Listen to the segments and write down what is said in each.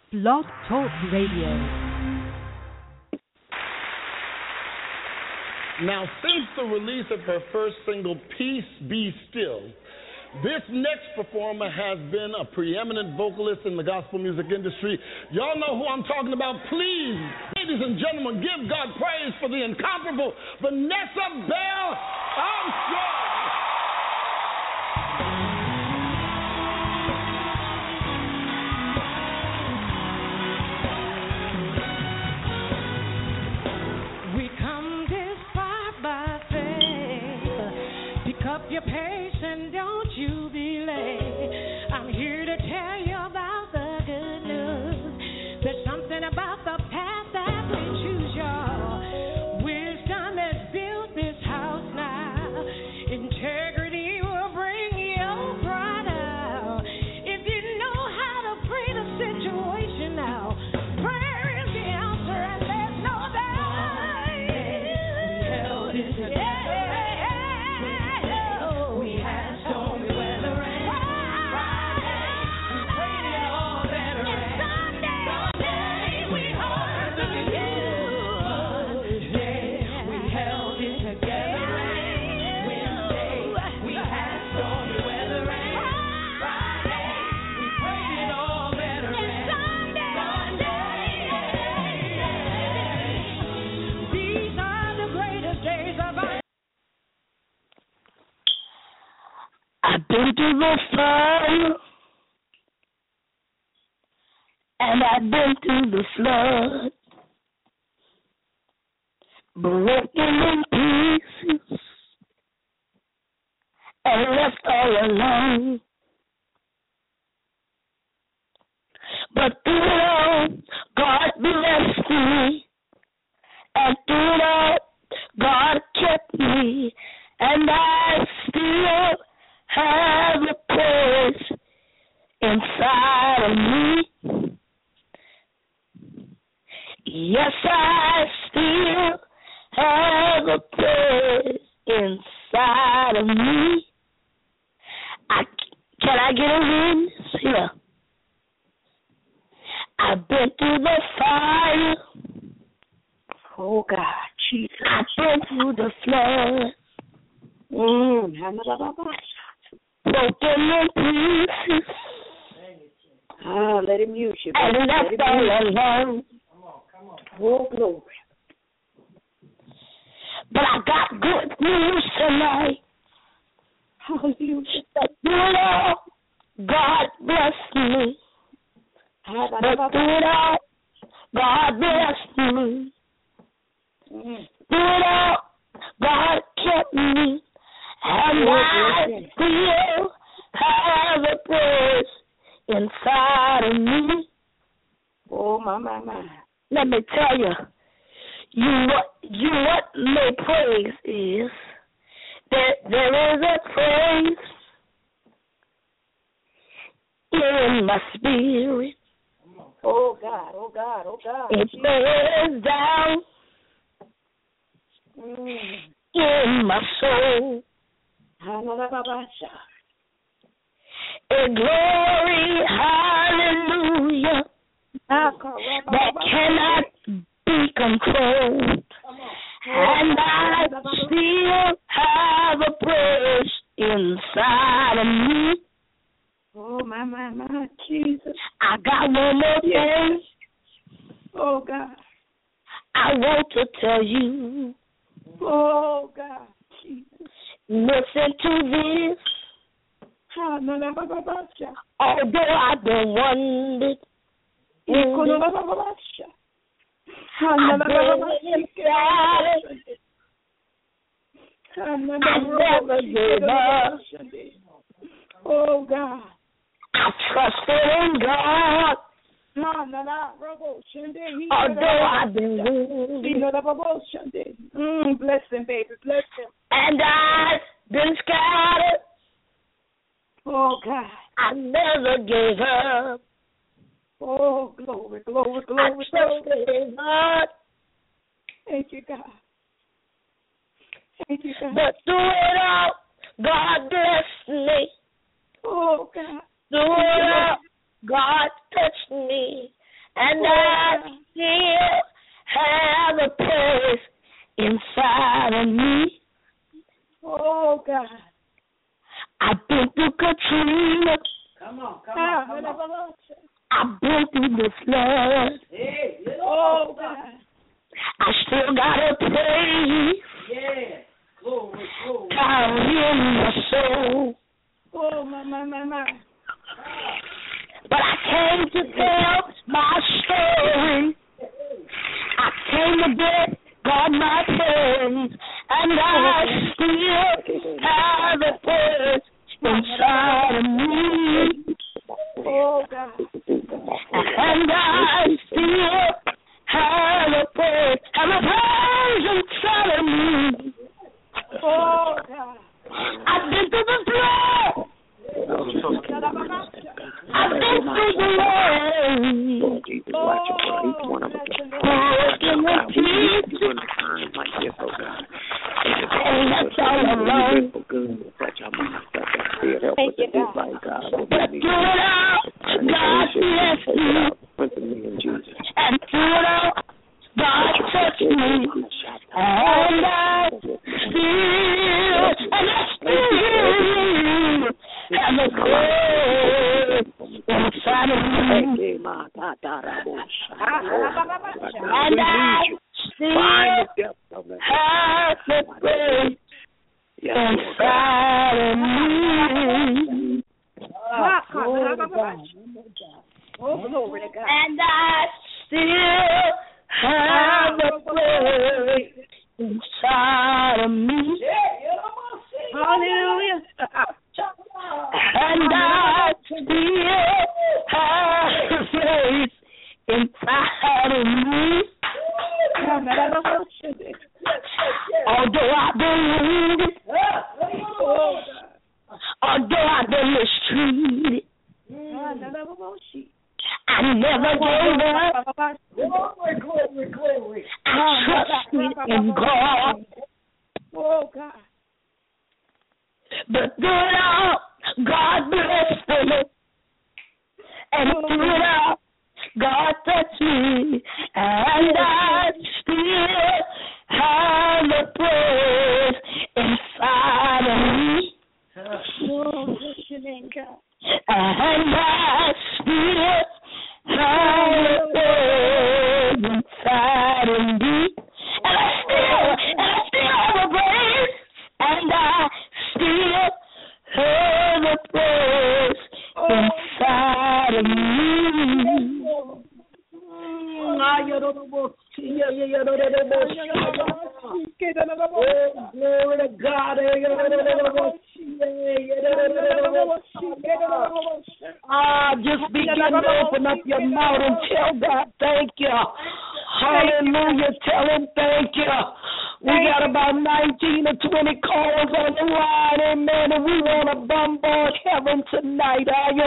Blog Talk Radio. Now, since the release of her first single, Peace Be Still, this next performer has been a preeminent vocalist in the gospel music industry. Y'all know who I'm talking about. Please, ladies and gentlemen, give God praise for the incomparable Vanessa Bell Armstrong. Your patience, don't you be late. I'm here to tell you about the good news. There's something about the path that we choose, y'all. Wisdom has built this house now. Integrity will bring you right out. If you know how to pray the situation now, prayer is the answer, and there's no doubt. We held it together. I've been through the fire, and I've been through the flood, broken in pieces, and left all alone. But through it all, God blessed me, and through it all, God kept me, and I still have a place inside of me. Yes, I still have a place inside of me. Can I get a witness here? I've been through the fire. Oh, God, Jesus. I've been through the flood. Broken in pieces. Let him use you. And left all alone. Come on. Oh, glory. But I got good news tonight. Hallelujah. That through it all, God blessed me. But through it all, God blessed me. Through it all, God kept me. And I still have a place inside of me. Oh, my. Let me tell you what my praise is. There is a praise in my spirit. Oh, God. It bears down in my soul. A glory, hallelujah, that cannot be controlled. And I still have a praise inside of me. Oh, my, Jesus. I got one more thing. Oh, God. I want to tell you. Oh, God. Jesus. Listen to this. Although I've been wondered, I never gave up. Oh, God. I trusted in God. Although I've been wounded. Bless him, baby. Bless him. And I've been scattered. Oh, God. I never gave up. Oh, glory. I trusted in God. Thank you, God. But through it all, God blessed me. Oh, God. Through it all, God touched me. and I still have a place inside of me. Oh, God. I've been through Katrina. Come on. I've been through the flood. Oh, God. I still got a praise. Yeah. Glory. Down in my soul. Oh, my. But I came to tell my story. I came to get God my praise, and I still have a praise inside of me. Oh, God. And I still have a praise inside of me. Oh, God. I've been through the blood. I've been through the rain. Broken the teeth. And that's all alone. Thank you, God. But through it all, God blessed me. And through it all, God touched me. And I still have a praise inside of me. And I still have a praise inside of me. Oh, glory to God. And I still have a praise inside of me. Hallelujah. And I still have a praise inside of me. Although I've been wounded, although I've been mistreated, I never gave up. I trusted in God. Oh, God. But through it all, God blessed me. And through it all, God touched me. And I still have a praise inside of me. Oh, bless your name, God. And I still have a praise inside of me. And I still have a praise. And I still have a praise inside of me. Oh, glory to God. Just begin to open up your mouth and tell God thank you. Hallelujah. Tell him thank you. We got about 19 or 20 callers on the line, amen, and we want to bombard heaven tonight.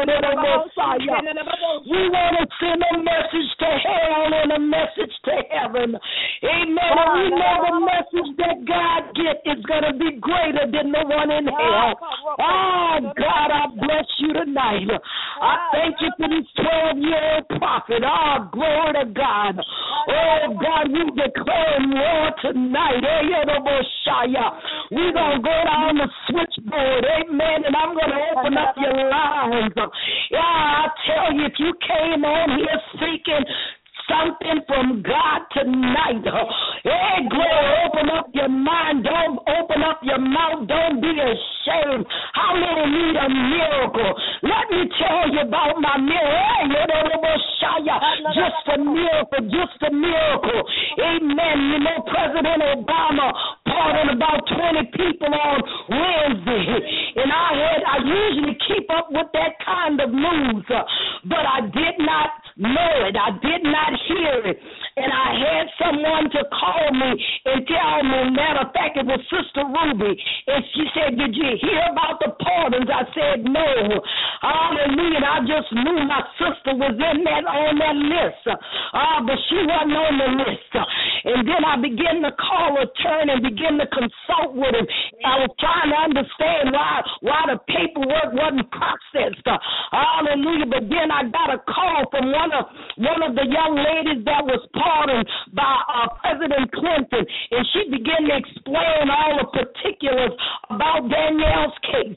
We want to send a message to hell and a message to heaven. Amen. And we know the message that God gets is going to be greater than the one in hell. Oh, God, I bless you tonight. I thank you for this 12-year-old prophet. Oh, glory to God. Oh, God, we declare war tonight. We're going to go down the switchboard, amen, and I'm going to open up your lines. I tell you, if you came on here seeking something from God tonight, hey, glory, open up your mind. Don't open up your mouth. Don't be ashamed. How many need a miracle? Let me tell you about my miracle. Just a miracle, just a miracle. Amen. You know, President Obama pardoned about 20 people on Wednesday, and I usually keep up with that kind of news, but I did not know it. I did not hear it. And I had someone to call me and tell me, matter of fact, it was Sister Ruby, and she said, did you hear about the pardons? I said, no. Hallelujah. And I just knew my sister was on that list. But she wasn't on the list. And then I began to call her turn and begin to consult with him. I was trying to understand why the paperwork wasn't processed. Hallelujah. But then I got a call from one of the young ladies that was pardoned by President Clinton, and she began to explain all the particulars about Danielle's case.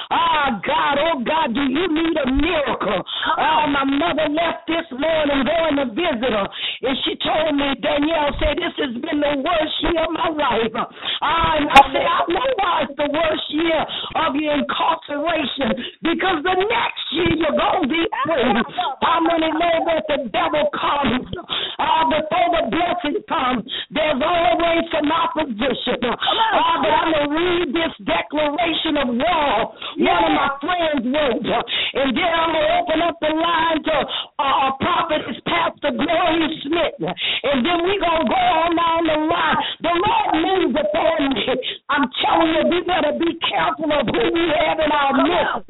God, do you need a miracle? My mother left this morning going to visit her, and she told me, Danielle said, this has been the worst year of my life. And I said, I know why it's the worst year of your incarceration, because the next year you're going to be free. How many know that the devil comes before the blessing comes? There's always some opposition. But I'm going to read this declaration of war one of my friends wrote, and then I'm going to open up the line to prophetess Pastor Gloria Smith, and then we're going to go on down the line. The Lord moves upon me. I'm telling you, we better be careful of who we have in our midst.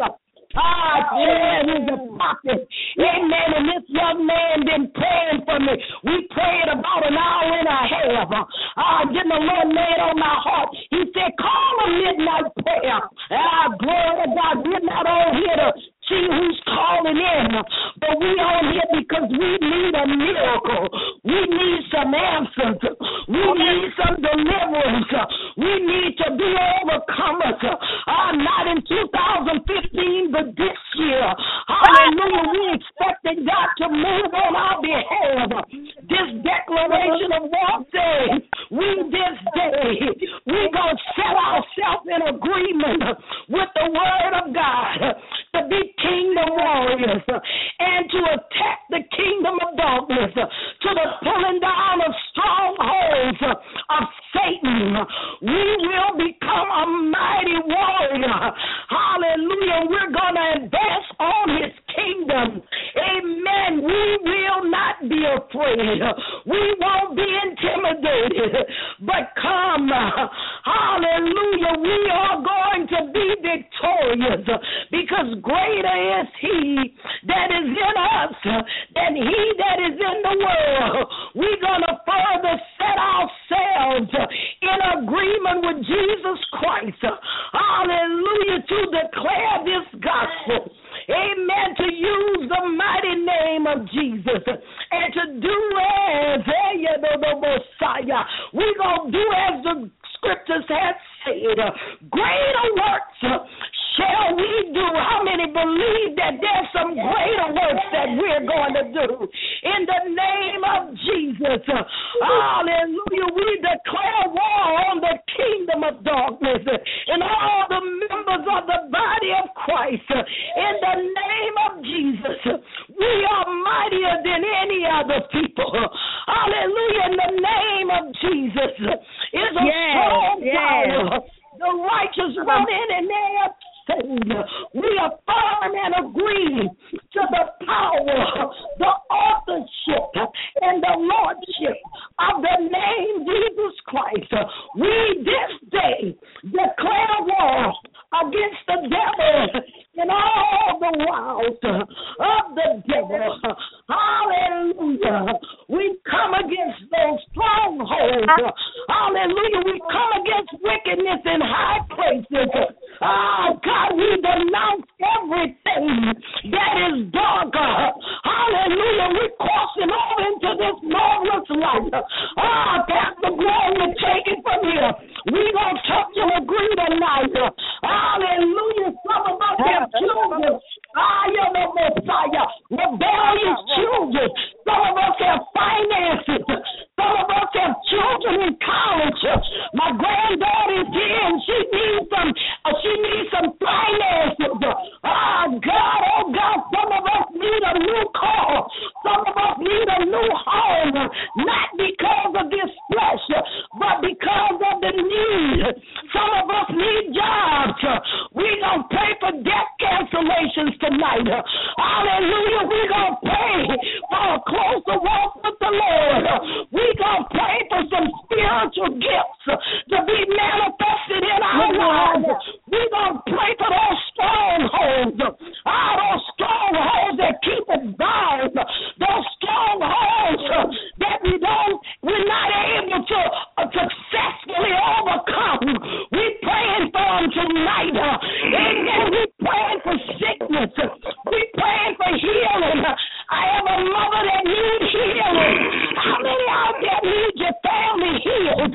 He's a prophet. Amen. And this young man been praying for me. We prayed about an hour and a half. Then the Lord laid on my heart. He said, call a midnight prayer. Glory to God. We're not all here to see who's calling in, but we on here because we need a miracle. We need some answers. We need some deliverance. We need to be overcomers. Not in 2015, but this year. Hallelujah. We expecting God to move on our behalf. This declaration of war says, this day, we're going to set ourselves in agreement with the word of God to be kingdom warriors and to attack the kingdom of darkness, to the pulling down of strongholds of Satan. We will become a mighty warrior. Hallelujah. We're going to advance on his kingdom. Amen. We will not be afraid. We won't be intimidated, but come. Hallelujah. We are going to be victorious because greater is he that is in us than he that is in the world. We're going to further set ourselves in agreement with Jesus Christ. Hallelujah. To declare this gospel. Amen. To use the mighty name of Jesus and to do as we're going to do as the scriptures have said. Greater works shall we do. How many believe that there's some greater works that we're going to do in the name of Jesus? Hallelujah. We declare war on the kingdom of darkness and all the members of the body of Christ. In the name of Jesus, we are mightier than any other people. Hallelujah. In the name of Jesus is a strong tower. The righteous run in and they are saved. We affirm and agree to the power, the authorship, and the lordship of the name Jesus Christ. We this day declare war against the devil and all the wiles of the devil. Hallelujah. We come against those strongholds. Hallelujah. We come against wickedness in high places. God, we denounce everything that is dark. Hallelujah. We're crossing over into this marvelous light. Pastor Gloria, take it from here. We're going to touch and agree tonight. Hallelujah. Some of us have children. Rebellious children. Some of us have finances. Some of us have children in college. My granddaughter is here and she needs some finances. Oh God, some of us need a new car. Some of us need a new home. Not because of this flesh, but because of the need. Some of us need jobs. We're going to pray for debt cancellations tonight. Hallelujah. We're going to pray for a closer walk with the Lord. We're going to pray for some spiritual gifts to be manifested in our lives. We're going to pray for those strongholds. Those strongholds that keep us bound. Those strongholds that we're not able to successfully overcome. We're praying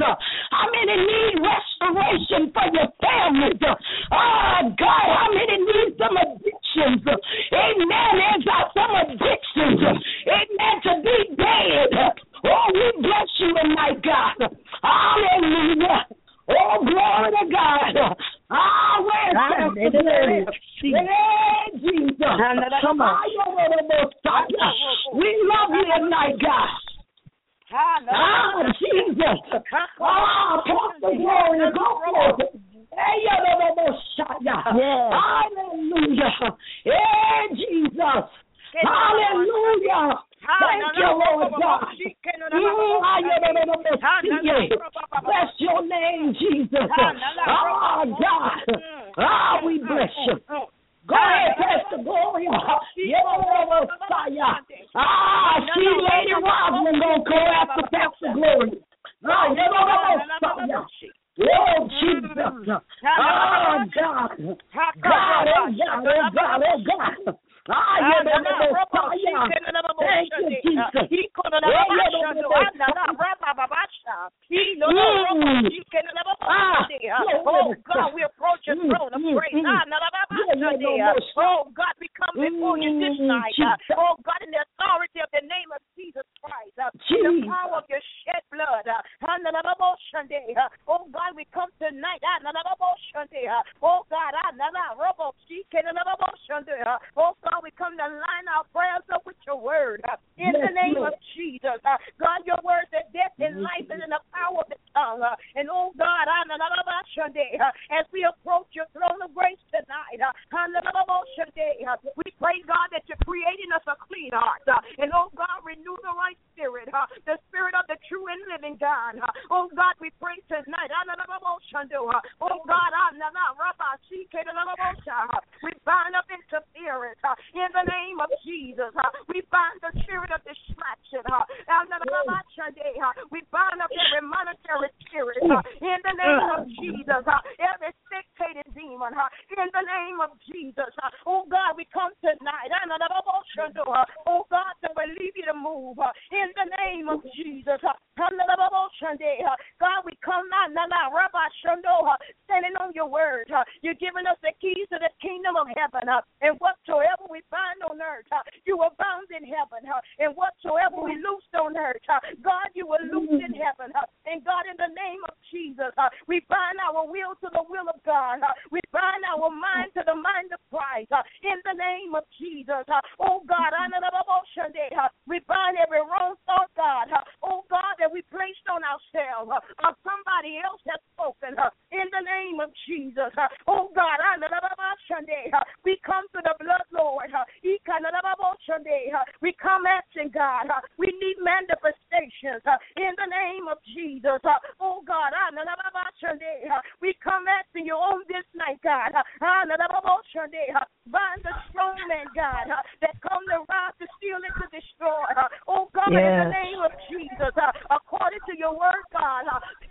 How many need restoration for your families? Oh, God, how many need some addictions? Amen. There's some addictions. Amen. To be dead. Oh, we bless you tonight, God. Hallelujah. Oh, glory to God. Where's the hey, Jesus. Come on. We love you tonight, God. Jesus. Pastor Glory, go forth. Hallelujah. Hey, Jesus. Hallelujah. Thank you, Lord God. Bless your name, Jesus. Oh, God. We bless you. Go ahead, Pastor Gloria. See Lady Roslyn going to go after Pastor Gloria. Oh, Jesus. Oh, God. God. Thank you, Jesus. Oh, God, we approach your throne of grace. Oh, God, we come before you this night. Oh, God, in the authority of the name of Jesus Christ, in the power of your shed blood. Oh, God, we come tonight. Oh, God, oh, God, we come to line our prayers up with your word. In the name of Jesus. God, your word that death and life is in the power of the tongue. And, oh, God, as we approach your throne of grace tonight, we pray, God, that you're creating us a clean heart. And, oh, God, renew the right spirit, the spirit of the true and living God. Oh, God, we pray tonight. Oh, God, we bind up interference in the name of Jesus. We bind the spirit of distraction. We bind up every monetary spirit in the name of Jesus. Every spectating demon in the name of Jesus. Oh, God, we come tonight. Oh, God, to believe you to move in the name of Jesus. God, we come standing on your word. You're giving us the keys to the kingdom of heaven. And whatsoever we bind on earth, you will bound in heaven. And whatsoever we loose on earth, God, you will loose in heaven. And God, in the name of Jesus, we bind our will to the will of God. We bind our mind to the mind of Christ. In the name of Jesus. Oh, God, we bind every wrong thought, God. Oh, God, that we placed on ourselves. Or somebody else has spoken. In the name of Jesus. Oh, God, we come to the blood, Lord. We come asking, God. We need manifestations in the name of Jesus. Oh, God, we come asking you on this night, God. Bind the strong man, God, that come to rob, to steal, and to destroy. Oh, God, in the name of Jesus, according to your word, God,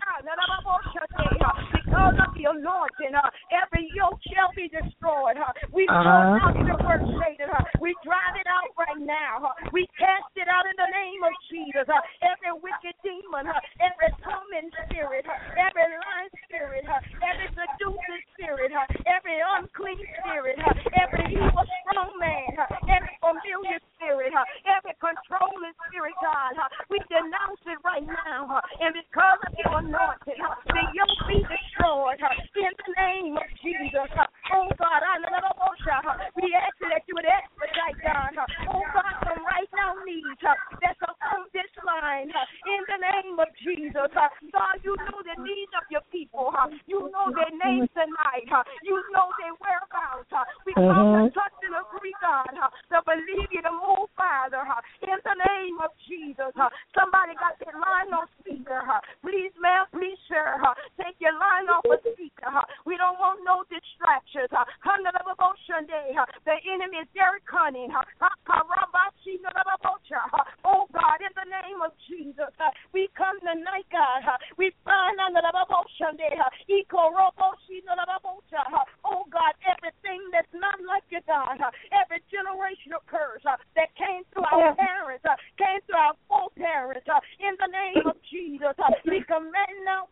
because of the anointing, every yoke shall be destroyed. We call out your word, Satan. We drive it out right now. We cast it out in the name of Jesus. Every wicked demon, every tormenting spirit, every lying spirit, every seducing spirit, every unclean spirit, every evil strong man, every familiar spirit, every controlling spirit, God, we denounce it right now. And because of your anointing, the yoke be destroyed in the name of Jesus. Oh, God, we ask that you would expedite, God. Oh, God, some right now needs that's on this line in the name of Jesus. God, you know the needs of your people. You know their names tonight. You know their whereabouts. We come to touch and agree, God, to believe you to move, Father, in the name of Jesus. Somebody got their line on speaker. Please, ma'am, please, sir, take your line off of speaker. We don't want no distractions. The enemy is very cunning. Oh, God, in the name of Jesus, we come tonight, God. We find oh, God, everything that's not like you, God. Every generational curse that came through our parents, came through our foreparents. In the name of Jesus, we command now,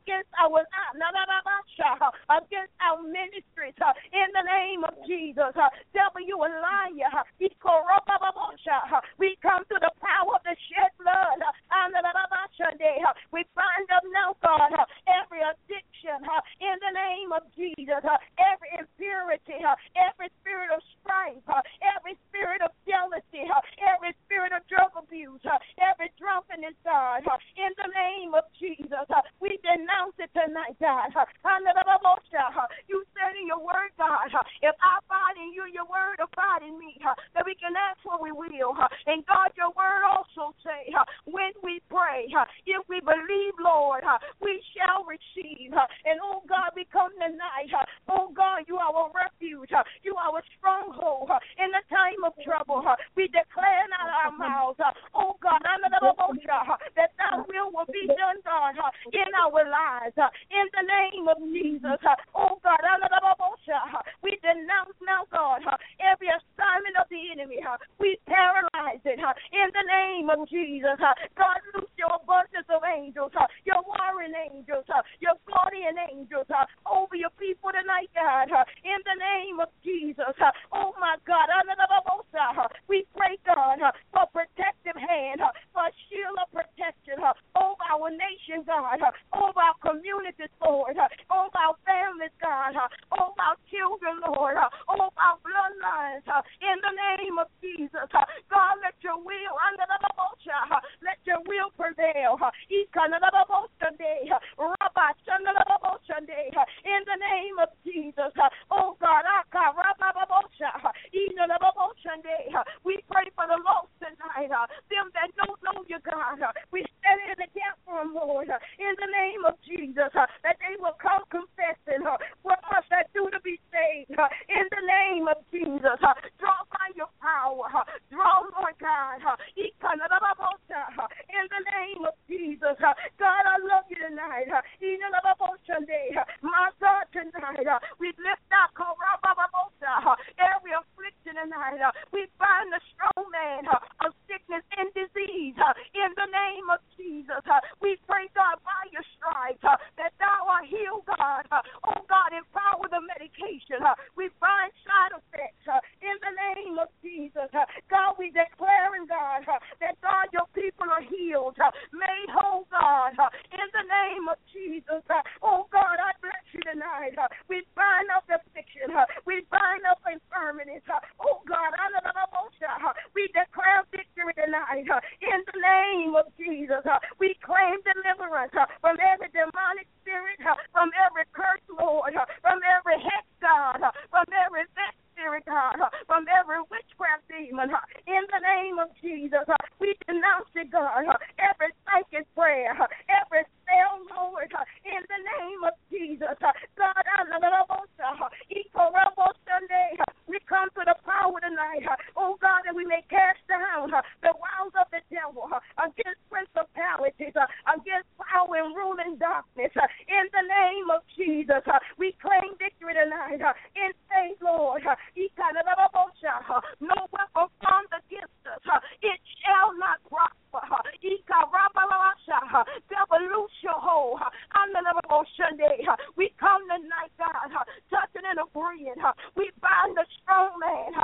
against our against our ministries in the name of Jesus. Devil, you a liar. We come to the power of the shed blood. We bind up now, God, every addiction in the name of Jesus, every impurity, every spirit of strife, every spirit of jealousy, every spirit of drug abuse, every drunkenness, God, in the name of Jesus. We denounce it tonight, God. You said in your word, God, if I abide in you, your word abide in me, that we can ask what we will. And God, your word also say, when we pray, if we believe, Lord, we shall receive. And oh God, we come tonight. Oh God, you are our refuge. You are our stronghold. In the time of trouble, we declare out our mouths, oh God, that thy will be done, God, in our lives. In the name of Jesus, oh God, we denounce now, God, every assignment of the enemy. We paralyze it in the name of Jesus. God, loose your abundance of angels, your warring angels, your guardian angels over your people tonight, God, in the name of Jesus. Oh my God, we pray, God, for protective hand, for shield of protection over our nation, God, over our communities, Lord, over our families, God, over our children, Lord, over our bloodlines, in the name of Jesus. God, let your will, let your will prevail. In the name of Jesus. Oh God, we pray for the lost tonight, them that don't know you, God. We stand in the gap for them, Lord, in the name of Jesus, that they will come confessing what must I do to be saved, in the name of Jesus. Draw by your power, draw, Lord God, in the name of Jesus. God, I love you tonight. My God, tonight, we lift up every affliction tonight. We bind the strong man of sickness and disease in the name of Jesus. We pray, God, by your stripes that thou art healed, God. Oh, God, empower the medication. We bind side effects in the name of Jesus. God, we declare, God, that, God, your people are healed, made whole, God, in the name of Jesus. Oh, God, I bless you tonight. We bind up affliction. We bind up infirmities. Oh, God, we declare victory tonight in the name of Jesus. We claim deliverance from every demonic spirit, from every curse, Lord, from every hex, God, from every vex spirit, God, from every witchcraft demon. In the name of Jesus, we denounce it, God, every psychic prayer, every spell, Lord, in the name of Jesus. God, we come to the power tonight, oh God, that we may cast down the wiles of the devil against principalities, against power and ruling darkness. In the name of Jesus, we claim victory tonight in faith, Lord. No weapon formed against us, it shall not prosper. Devil, loose your hold. We come tonight, God, touching and agreeing. We bind the strong man.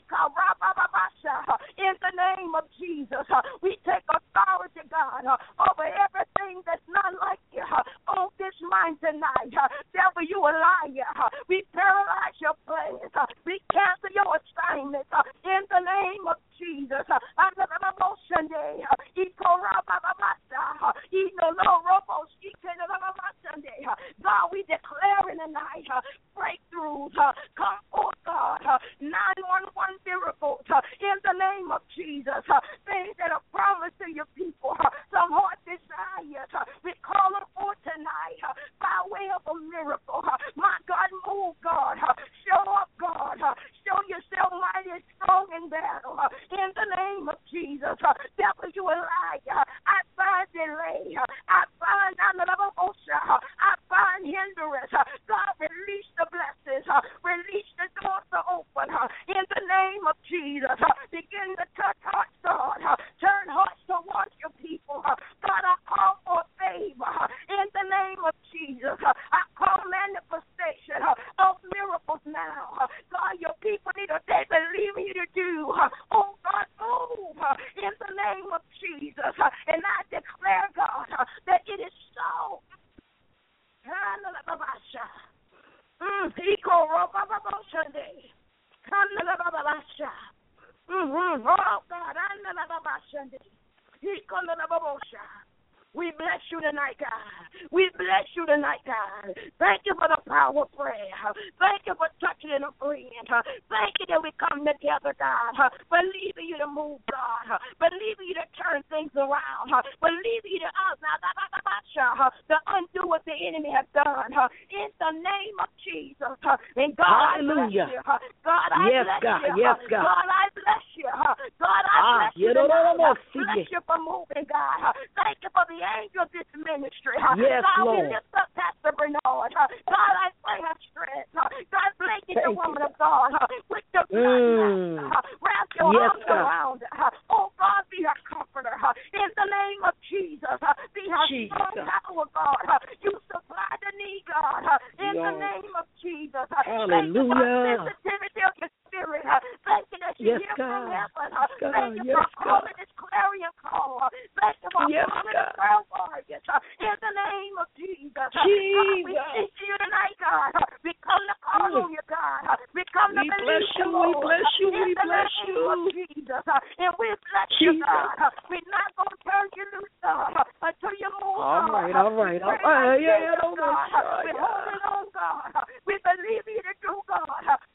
In the name of Jesus, we take authority, God, over everything that's not like you on this mind tonight. Devil, you a liar. We paralyze your plans. We cancel your assignments in the name of Jesus. God, we declare in the night breakthroughs. Come forth, God. 911 miracles in the name of Jesus. Things that are promised to your people. Some heart desires. We call them forth tonight by way of a miracle. My God, move, God. Show up, God. Show yourself mighty and strong in battle. In the name of Jesus. Devil, you a liar. I bind delay. I bind hindrance. God, release the blessings. Release the doors to open. In the name of Jesus. Begin to touch hearts, God. Turn hearts towards your people. God, I call for favor. In the name of Jesus. Jesus. I call manifestation of miracles now. God, your people need to they believe in you to do. Oh, God, move in the name of Jesus. And I declare, God, that it is so. We bless you tonight, God. We bless you tonight, God. Thank you for the power of prayer. Thank you for touching and agreeing. Thank you that we come together, God. Believing you to move, God. Believing you to turn things around. Believing you to undo what the enemy has done. In the name of Jesus. And God, hallelujah. I bless you. God, I Yes, bless God. you. Yes, God. God, I bless you. God, I bless you. Bless you for moving, God. Thank you for the angels of this ministry. Yes, God, Lord. we lift up Pastor Bernard. God, I pray her strength. God, blanket the woman of God with your blood. Wrap your arms around her. Oh, God, be her comforter. In the name of Jesus, be her strong tower, God. You supply the need, God. In the name of Jesus. Thank you for the sensitivity of your spirit. Thank you that you hear from heaven. Thank you for calling this clarion call. Thank you for calling this prayer warriors. In the name of Jesus. God, we speak to you tonight, God. We come to call on you, God. We come to believe you, Lord. We bless you. In the name of Jesus. And we bless you, God. We're not going to turn you loose, God, until you move, all God. right. We're holding on, God. We believe you to do, God.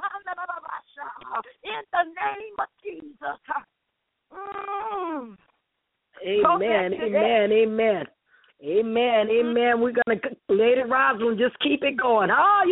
In the name of Jesus. Amen. We're going to, Lady Rosalind, just keep it going.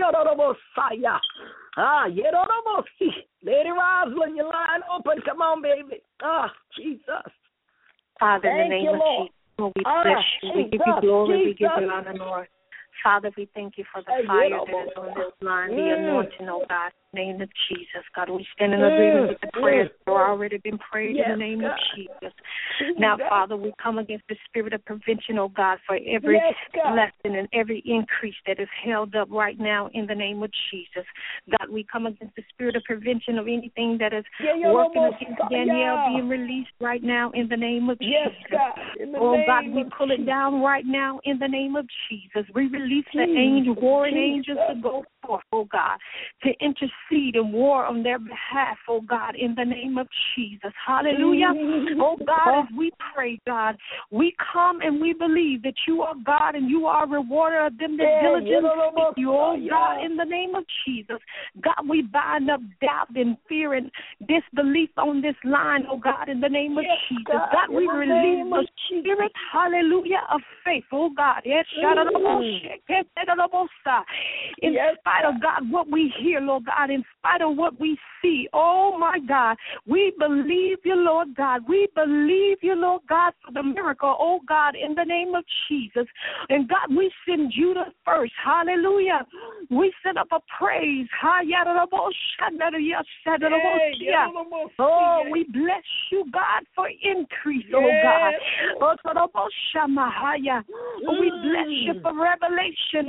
Lady Rosalind, your line open. Come on, baby. Jesus. Father, in the name of Jesus, we bless you. We give you glory. We give you honor, Lord. Father, we thank you for the fire that is on this line, the anointing, oh God, in the name of Jesus. God, we stand in agreement with the prayers that have already been prayed in the name of Jesus. Now, Father, we come against the spirit of prevention, oh God, for every blessing and every increase that is held up right now in the name of Jesus. God, we come against the spirit of prevention of anything that is working against Danielle being released right now in the name of Jesus. God, we pull it down right now in the name of Jesus. We release the warring angels to go forth, oh God, to intercede and war on their behalf, oh God, in the name of Jesus. Hallelujah. Oh God, as we pray, God, we come and we believe that you are God and you are a rewarder of them that diligently seek you, oh God, in the name of Jesus. God, we bind up doubt and fear and disbelief on this line, oh God, in the name of Jesus. God, we release the spirit, hallelujah, of faith, oh God. In spite of, God, what we hear, Lord God, in spite of what we see, oh my God, we believe you, Lord God. We believe you, Lord God, for the miracle, oh God, in the name of Jesus. And God, we send Judah first, hallelujah. We send up a praise. Oh, we bless you, God, for increase, oh God. We bless you for revelation.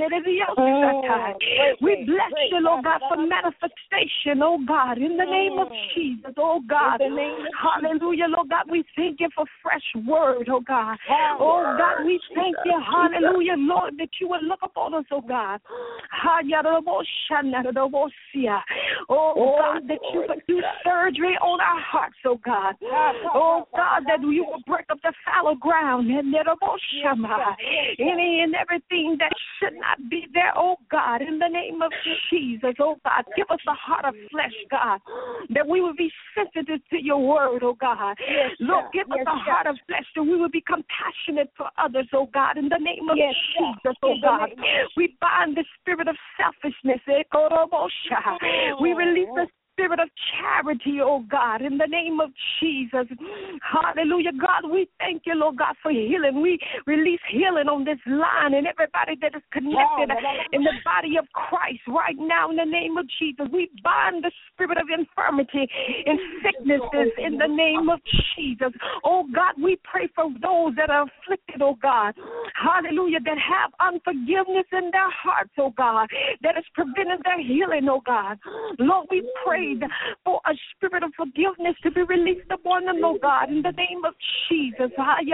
We bless you, Lord God, for manifestation, oh God, in the name of Jesus, oh God. Hallelujah, Lord God, we thank you for fresh word, oh God. Oh God, we thank you, hallelujah, Lord, that you would look upon us, oh God. Oh God, that you would do surgery on our hearts, oh God. Oh God, that you will break up the fallow ground. Any and everything that should not be there, oh God, in the name of Jesus, oh God, give us a heart of flesh, God, that we would be sensitive to your word, oh God. Lord, give us a heart of flesh that we would be compassionate for others, oh God, in the name of Jesus, oh God. We bind the spirit of selfishness. We release the spirit of clarity, oh God, in the name of Jesus. Hallelujah. God, we thank you, Lord God, for healing. We release healing on this line and everybody that is connected in the body of Christ right now in the name of Jesus. We bind the spirit of infirmity and sicknesses in the name of Jesus. Oh God, we pray for those that are afflicted, oh God. Hallelujah, that have unforgiveness in their hearts, oh God, that is preventing their healing, oh God. Lord, we prayed for a spirit of forgiveness to be released upon them, oh God, in the name of Jesus.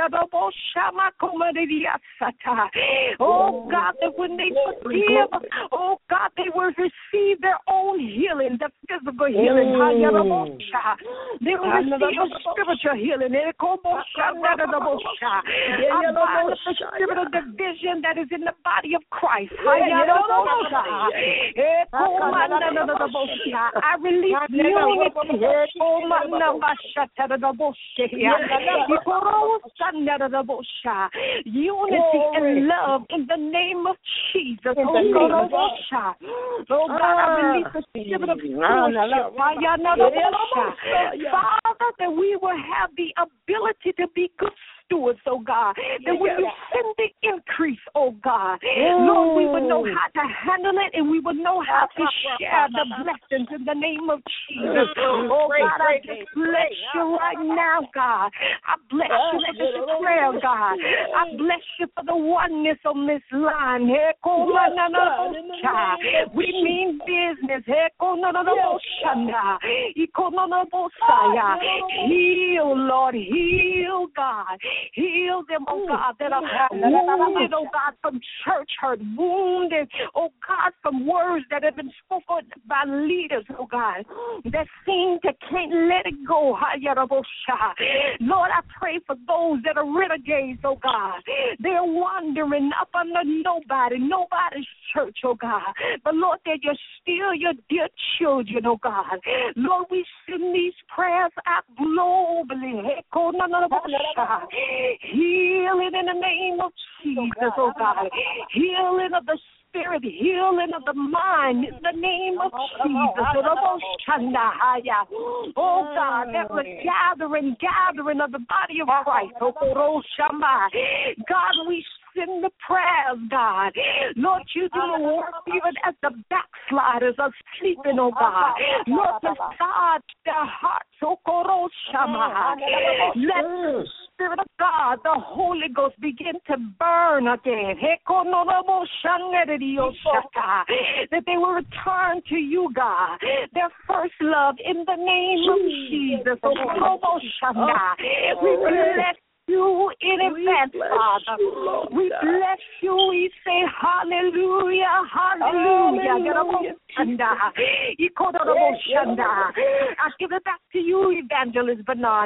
Oh God, that when they forgive, oh God, they will receive their own healing, the physical healing. They will receive a spiritual healing. I bind the spirit of division that is in the body of Christ. I release unity and love in the name of Jesus. Oh God, I release the spirit of stewardship. Father, that we will have the ability to be good stewards, oh God, that when you send the increase, oh God, Lord, we would know how to handle it and we would know how to share the blessings in the name of Jesus. Oh God, I just bless you right now, God. I bless you for this prayer, God. I bless you for the oneness on this line. We mean business. Heal, Lord, heal, God. Heal them, oh God, that are wounded, oh God, from church hurt, wounded, oh God, from words that have been spoken by leaders, oh God, that seem to can't let it go. Lord, I pray for those that are renegades, oh God. They're wandering up under nobody's church, oh God. But Lord, that you're still your dear children, oh God. Lord, we send these prayers out globally. Healing in the name of Jesus, oh God. Healing of the spirit, healing of the mind in the name of Jesus. Oh God, that was gathering of the body of Christ. God, we send the prayers, God. Lord, you do the work even as the backsliders are sleeping, oh God. Lord, massage their hearts. Let the Spirit of God, the Holy Ghost, begin to burn again. That they will return to you, God, their first love in the name of Jesus. We bless you in advance, Father. We bless you. We say hallelujah, hallelujah. I give it back to you, Evangelist Bernard.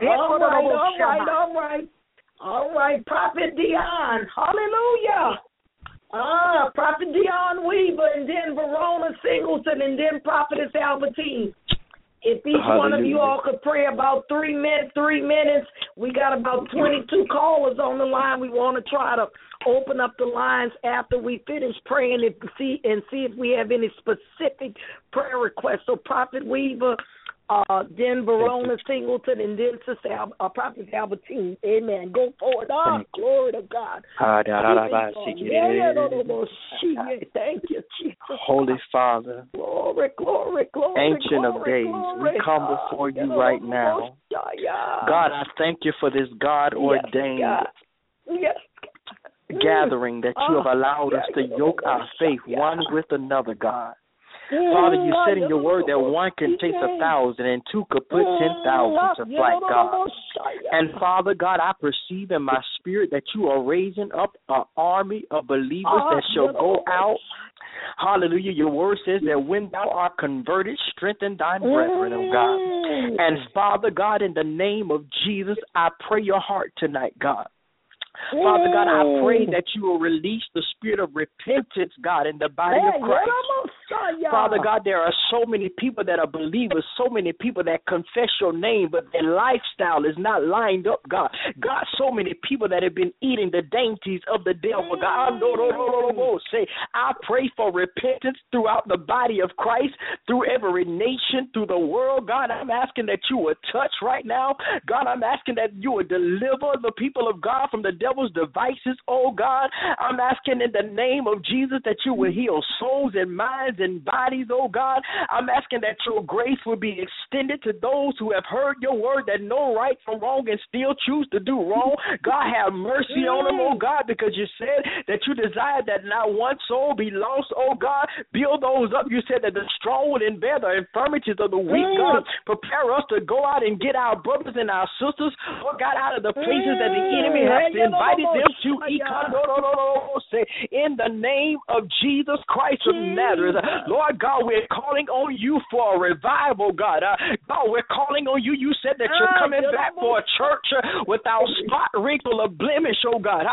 All right, Prophet Dion. Hallelujah. Prophet Dion Weaver, and then Verona Singleton, and then Prophetess Albertine. If each one of you all could pray about 3 minutes, we got about 22 callers on the line. We want to try to open up the lines after we finish praying and see if we have any specific prayer requests. So Prophet Weaver, then Verona Singleton, and then Sister Prophet Albertine. Amen. Go forward. Glory to God. Thank you, Jesus. Holy Father, glory, Ancient of Days, we come before you right now. God, I thank you for this God-ordained gathering that you have allowed us to yoke our faith one with another, God. Father, you said in your word that one can chase 1,000 and two could put 10,000 to flight, God. And Father God, I perceive in my spirit that you are raising up an army of believers that shall go out. Hallelujah. Your word says that when thou art converted, strengthen thy brethren, oh God. And Father God, in the name of Jesus, I pray your heart tonight, God. Father God, I pray that you will release the spirit of repentance, God, in the body of Christ. Father God, there are so many people that are believers, so many people that confess your name, but their lifestyle is not lined up, God. God, so many people that have been eating the dainties of the devil, God. I pray for repentance throughout the body of Christ, through every nation, through the world. God, I'm asking that you would touch right now. God, I'm asking that you would deliver the people of God from the devil's devices, oh God. I'm asking in the name of Jesus that you would heal souls and minds and bodies, oh God. I'm asking that your grace would be extended to those who have heard your word, that know right from wrong and still choose to do wrong. God, have mercy on them, oh God, because you said that you desire that not one soul be lost, oh God. Build those up. You said that the strong would bear the infirmities of the weak, God. Prepare us to go out and get our brothers and our sisters, oh God, out of the places that the enemy has invited them to. In the name of Jesus Christ of Nazareth, Lord God, we're calling on you for a revival, God. God, we're calling on you. You said that you're coming back for a church without spot, wrinkle, or blemish, oh God.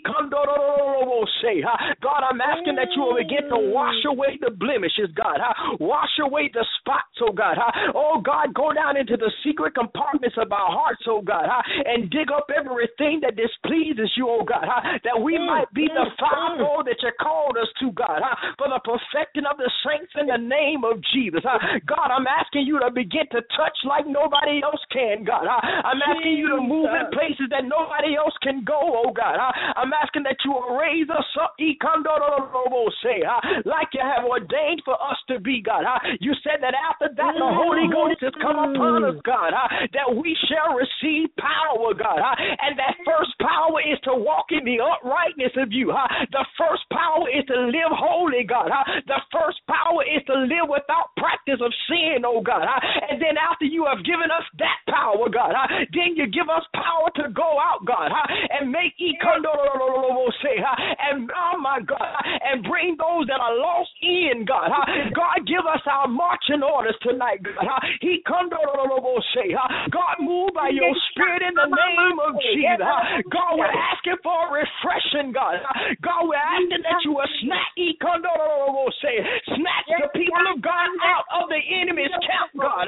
God, I'm asking that you will begin to wash away the blemishes, God. Wash away the spots, oh God. Oh God, go down into the secret compartments of our hearts, oh God, and dig up everything that displeases you, oh God, that we might be the fivefold that you called us to, God, for the perfecting of the saints in the name of Jesus. God, I'm asking you to begin to touch like nobody else can, God. I'm asking you to move in places that nobody else can go, oh God. I'm asking that you will raise us up, like you have ordained for us to be, God. You said that after that the Holy Ghost has come upon us, God, that we shall receive power, God. And that first power is to walk in the uprightness of you. The first power is to live holy, God. The first power is to live without practice of sin, oh God. And then after you have given us that power, God, then you give us power to go out, God, and make and oh my God, and bring those that are lost in, God. God, give us our marching orders tonight, God. God, move by your spirit in the name of Jesus. God, we're asking for refreshing, God. God, we're asking that you will snatch the people of God out of the enemy's camp, God.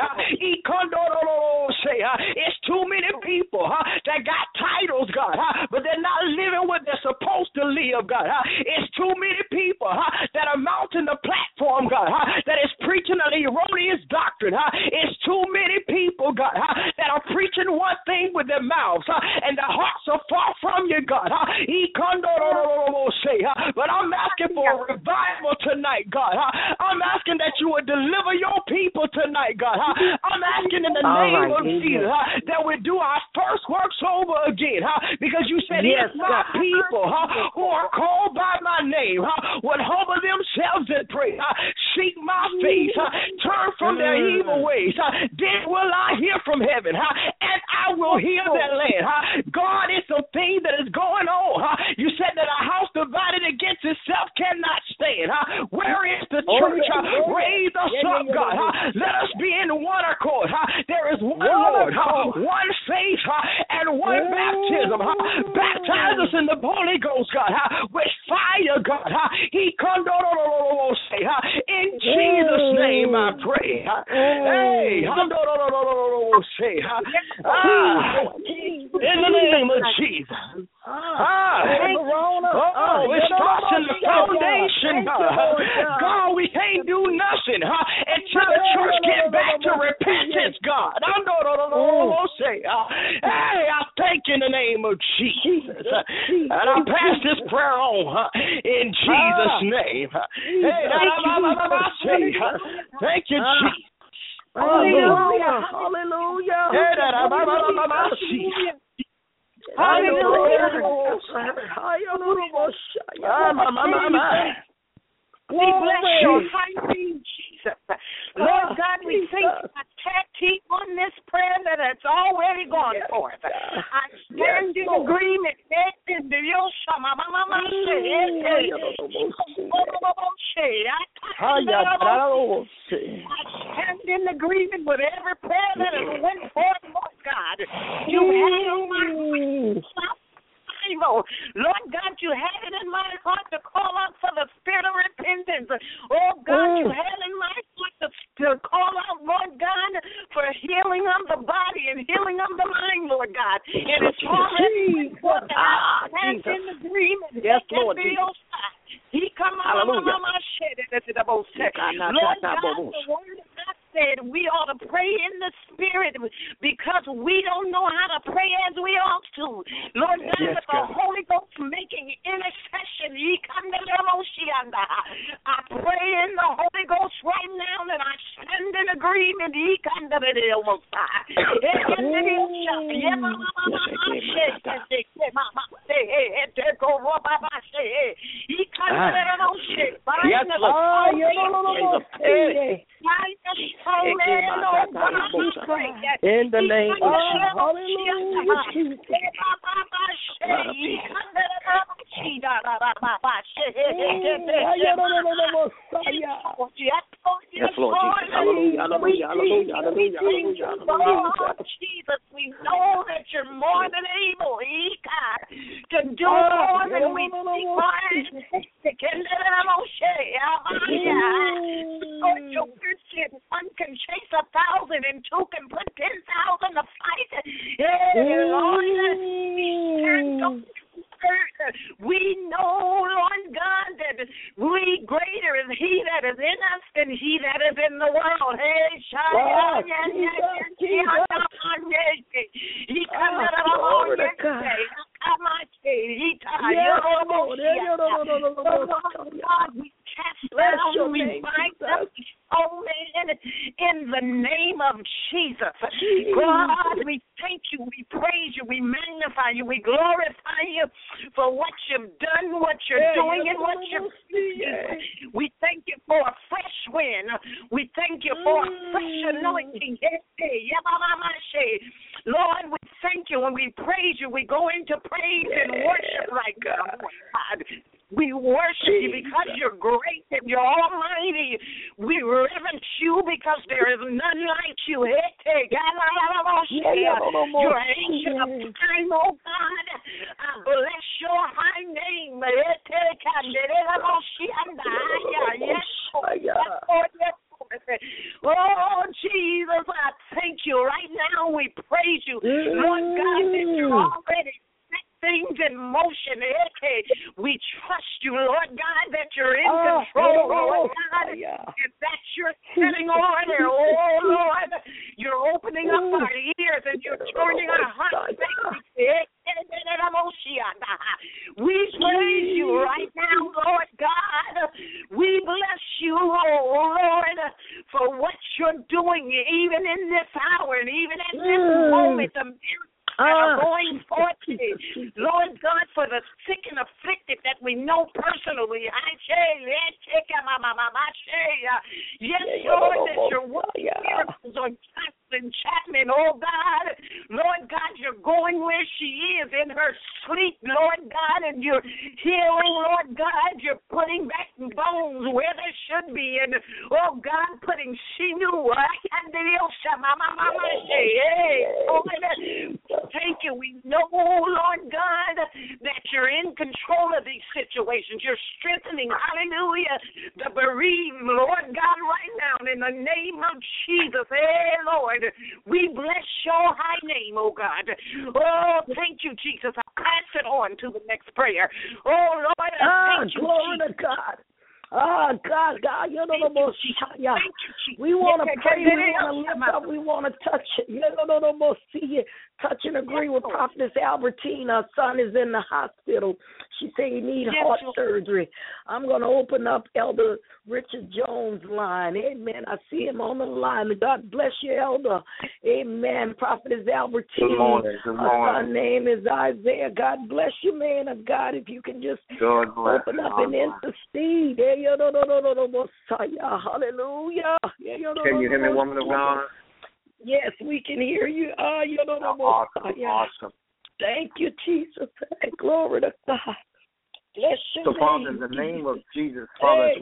It's too many people that got titles, God, but they're not living what they're supposed to live, God. It's too many people that are mounting the platform, God, that is preaching an erroneous doctrine. It's too many people, God, that are preaching one thing with their mouths, and their hearts are far from you, God. But I'm asking for a revival tonight, God. I'm asking that you would deliver your people tonight, God. I'm asking in the name of Jesus that we do our first works over again, because you said if my people who are called by my name would humble themselves and pray, seek my face, turn from their evil ways, then will I hear from heaven, and I will heal their land. God, it's a thing that is going on. You said that a house divided against itself cannot stand. Where is the church? Raise us up, God. Let us be in one accord. There is one Lord, one faith, and one baptism. Baptize us in the Holy Ghost, God, with fire, God. In Jesus' name I pray. Hey, in the name of Jesus. It starts in the foundation, God. God, we can't do nothing until the church get back to repentance, God. Hey, I thank you in the name of Jesus. And I pass this prayer on in Jesus' name. Hey, thank you, Jesus. Hallelujah. Hallelujah. We bless your high name, Jesus. Lord God, we thank you for tactic on this prayer that it's already gone forth. I stand in agreement. I stand in agreement with every prayer that has went forth, Lord God. You have my Lord God, you had it in my heart to call out for the spirit of repentance Oh, God, you had in my heart to call out, Lord God, for healing of the body and healing of the mind, Lord God. And it's already stand in agreement. Yes, Lord Jesus. He come on, Lord God, the word of God said we ought to pray in the Spirit because we don't know how to pray as we ought to. Lord God, with the Holy Ghost making intercession, I pray in the Holy Ghost right now that I stand in agreement. In the name of Jesus. Yes, Lord Jesus. Hallelujah, hallelujah, hallelujah, hallelujah, hallelujah. Jesus, we know that you're more than able, to do more than we think. Your word said one can chase 1,000 and two can put 10,000 to fight. Lord, we know, Lord God, that greater is He that is in us than he that is in the world. We cast down, we bind up, in the name of Jesus. God, we thank you, we praise you, we magnify you, we glorify you for what you've done, what you're doing, and what you're doing. We thank you for a fresh wind. We thank you for a fresh anointing. Lord, we thank you and we praise you. We go into praise and worship right now, God. We worship you because you're great and you're almighty. We reverence you because there is none like you. You're ancient of time, oh God. I bless your high name. Oh, Jesus, I thank you. Right now we praise you. Lord God, that you're already things in motion. We trust you, Lord God, that you're in control, Lord God, and that you're sitting on there. Oh, Lord, you're opening up our ears and you're turning our hearts back. We praise you right now, Lord God. We bless you, oh Lord, for what you're doing, even in this hour and even at this moment. The miracles going forth today. Lord God, for the sick and afflicted that we know personally. Yes, Lord, that you're working miracles on Catherine Chapman, oh God. Lord God, you're going where she is in her sleep, Lord God, and you're healing, Lord God. You're putting back bones where they should be, and oh God, putting sinew. Thank you. We know, Lord God, that you're in control of these situations. You're strengthening, hallelujah, the bereaved, Lord God, right now in the name of Jesus. Hey, Lord, we bless your high name, oh God. Oh, thank you, Jesus. I pass it on to the next prayer. Oh, Lord, I thank you, glory Jesus. to God. Oh, God, you know the most. We want to pray, we want to lift up, we want to touch it. You know the most. See it. Touch and agree with Prophetess Albertine. Her son is in the hospital. She said he needs heart surgery. I'm going to open up Elder Richard Jones' line. Amen. I see him on the line. God bless you, Elder. Amen. Prophetess Albertine. Good morning. Good morning. Her name is Isaiah. God bless you, man of God. If you can just open up and intercede. Hallelujah. Can you hear me, woman of God? Yes, we can hear you. Awesome. Thank you, Jesus. Glory to God. Bless you. So, Father, in the name of Jesus, Father,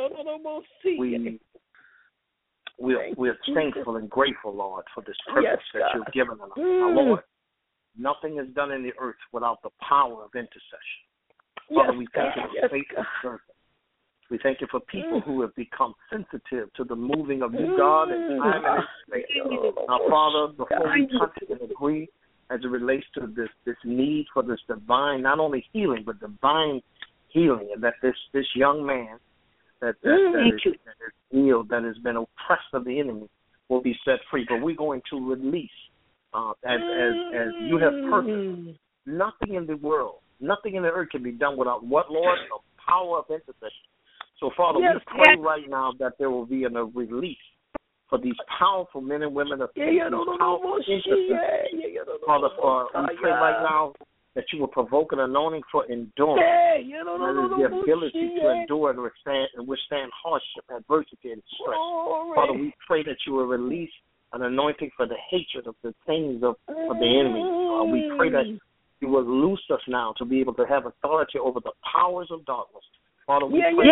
we're thankful and grateful, Lord, for this privilege that you've given us. Lord, nothing is done in the earth without the power of intercession. Father, we thank you for faithful servants. We thank you for people who have become sensitive to the moving of you, God, in time and in space. Now, Father, before we touch and agree as it relates to this need for this divine, not only healing, but divine healing, and that this young man that is healed, that has been oppressed of the enemy, will be set free. But we're going to release, as you have purposed, nothing in the world, nothing in the earth can be done without what, Lord? The power of intercession. So, Father, we pray right now that there will be a release for these powerful men and women of faith, powerful intercessors. Father, we pray right now that you will provoke an anointing for endurance. That is the ability to endure and withstand hardship, adversity, and stress. Father, we pray that you will release an anointing for the hatred of the things of the enemy. We pray that you will loose us now to be able to have authority over the powers of darkness. Father, we pray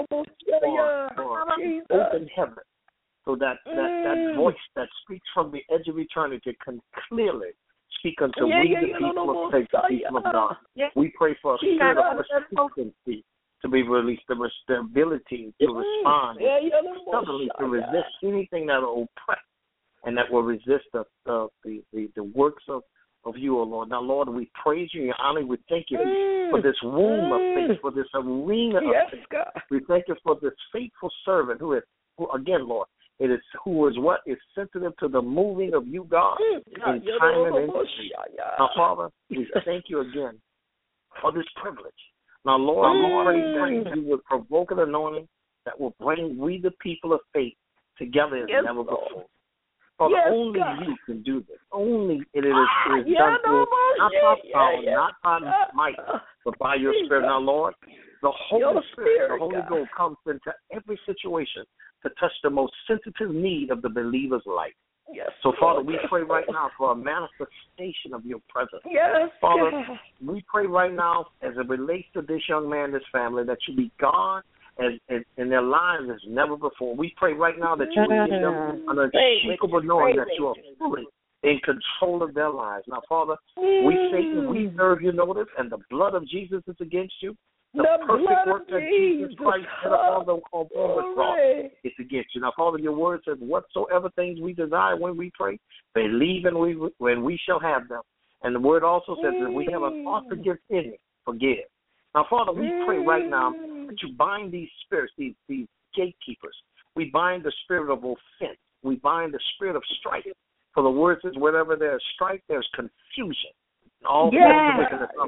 for open heaven, so that voice that speaks from the edge of eternity can clearly speak unto we, the people of faith, the people of God. We pray for a spirit of persistency to be released, the ability to respond, suddenly to resist anything that will oppress and that will resist the works of you, O Lord. Now, Lord, we praise you and honor you. We thank you for this womb of faith, for this arena of faith. God. We thank you for this faithful servant who again, Lord, who is sensitive to the moving of you, God, in time and in space. Now, Father, we thank you again for this privilege. Now, Lord, we pray that you will provoke an anointing that will bring we, the people of faith, together as never before. Father, only you can do this. Only it is done through, not by power, not by might, but by your Spirit. Now, Lord, the Holy Spirit, the Holy Ghost comes into every situation to touch the most sensitive need of the believer's life. So, Father, we pray right now for a manifestation of your presence. Father, we pray right now as it relates to this young man, this family, that you be God in their lives as never before. We pray right now that you will give them an unshakable knowing that you are fully in control of their lives. Now, Father, we Satan, we serve you notice, and the blood of Jesus is against you. The perfect work that Jesus Christ did upon the cross is against you. Now, Father, your word says, whatsoever things we desire when we pray, believe when we shall have them. And the word also says that we have an ought against any, forgive. Now, Father, we pray right now that you bind these spirits, these gatekeepers. We bind the spirit of offense. We bind the spirit of strife. For the word says, wherever there is strife, there's confusion. All there's a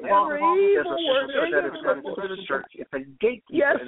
spirit that is considered the church. It's a gatekeeper.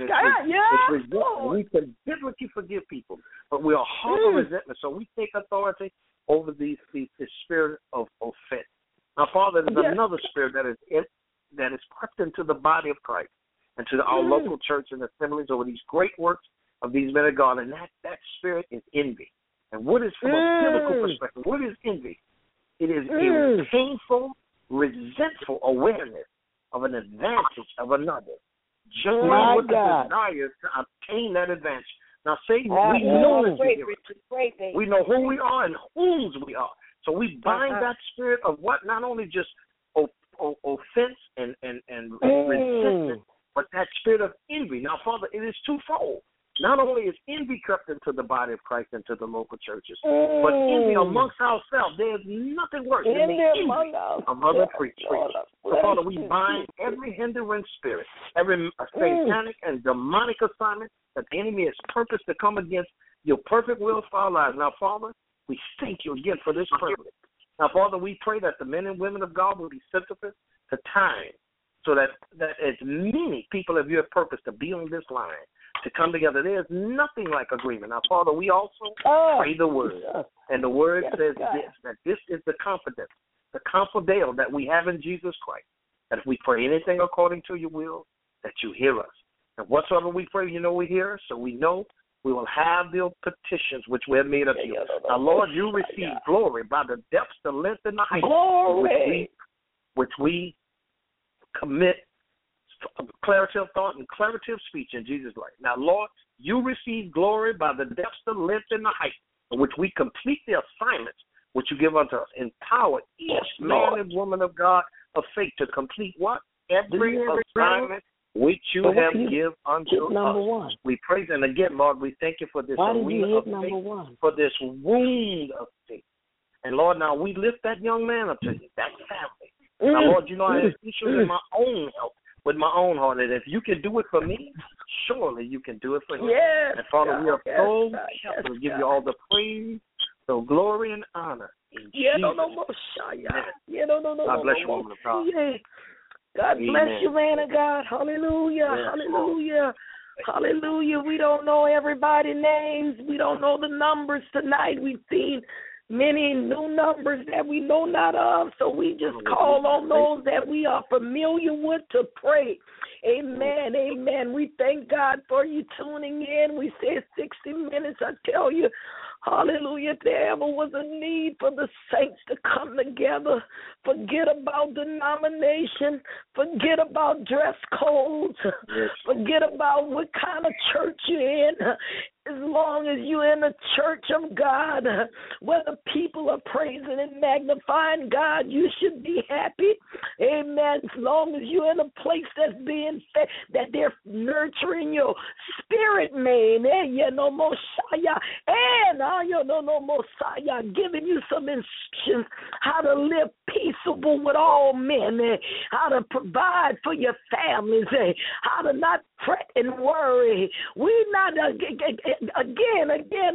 We can biblically forgive people, but we are harbor resentment. So we take authority over this spirit of offense. Now, Father, there's another spirit that is crept into the body of Christ and to our local church and assemblies over these great works of these men of God, and that spirit is envy. And what is, from a biblical perspective, what is envy? It is a painful, resentful awareness of an advantage of another, joining with the desire to obtain that advantage. Now, Satan, we know we know who we are and whose we are. So we bind that spirit of what? Not only just offense and resentment, but that spirit of envy. Now, Father, it is twofold. Not only is envy crept into the body of Christ and to the local churches, but envy amongst ourselves. There's nothing worse than the envy of other preachers. So, Father, we bind every hindering spirit, every satanic and demonic assignment that the enemy has purposed to come against your perfect will for our lives. Now, Father, we thank you again for this privilege. Now, Father, we pray that the men and women of God will be sensitive to time, so that as many people of your purpose to be on this line, to come together. There's nothing like agreement. Now, Father, we also pray the word. And the word says that this is the confidence, the confidale that we have in Jesus Christ, that if we pray anything according to your will, that you hear us. And whatsoever we pray, you know we hear us, so we know we will have the petitions which we have made of you. Now, Lord, you receive glory by the depths, the length, and the height, which we commit clarity of thought and clarity of speech in Jesus' life. Now, Lord, you receive glory by the depths, the length, and the height, in which we complete the assignments which you give unto us. Empower each man and woman of God of faith to complete what? Every assignment which you have give unto us. Number one. We praise, and again, Lord, we thank you for this arena of faith, for this wound of faith. And Lord, now we lift that young man up to you, that family. Now, Lord, you know I have issues in my own health, with my own heart, and if you can do it for me, surely you can do it for him. Yes, and Father, God, we are so careful to give you all the praise, the glory, and honor. God bless you, woman of God. God bless you, man of God. Hallelujah. Yes, hallelujah. Hallelujah. We don't know everybody's names. We don't know the numbers tonight. We've seen many new numbers that we know not of, so we just call on those that we are familiar with to pray. Amen, amen. We thank God for you tuning in. We said 60 minutes. I tell you, hallelujah, if there ever was a need for the saints to come together, forget about denomination, forget about dress codes, forget about what kind of church you're in. As long as you're in the church of God, where the people are praising and magnifying God, you should be happy. Amen. As long as you're in a place that's being fed, that they're nurturing your spirit, man. And giving you some instructions how to live peaceable with all men, how to provide for your families, how to not fret and worry. We not again.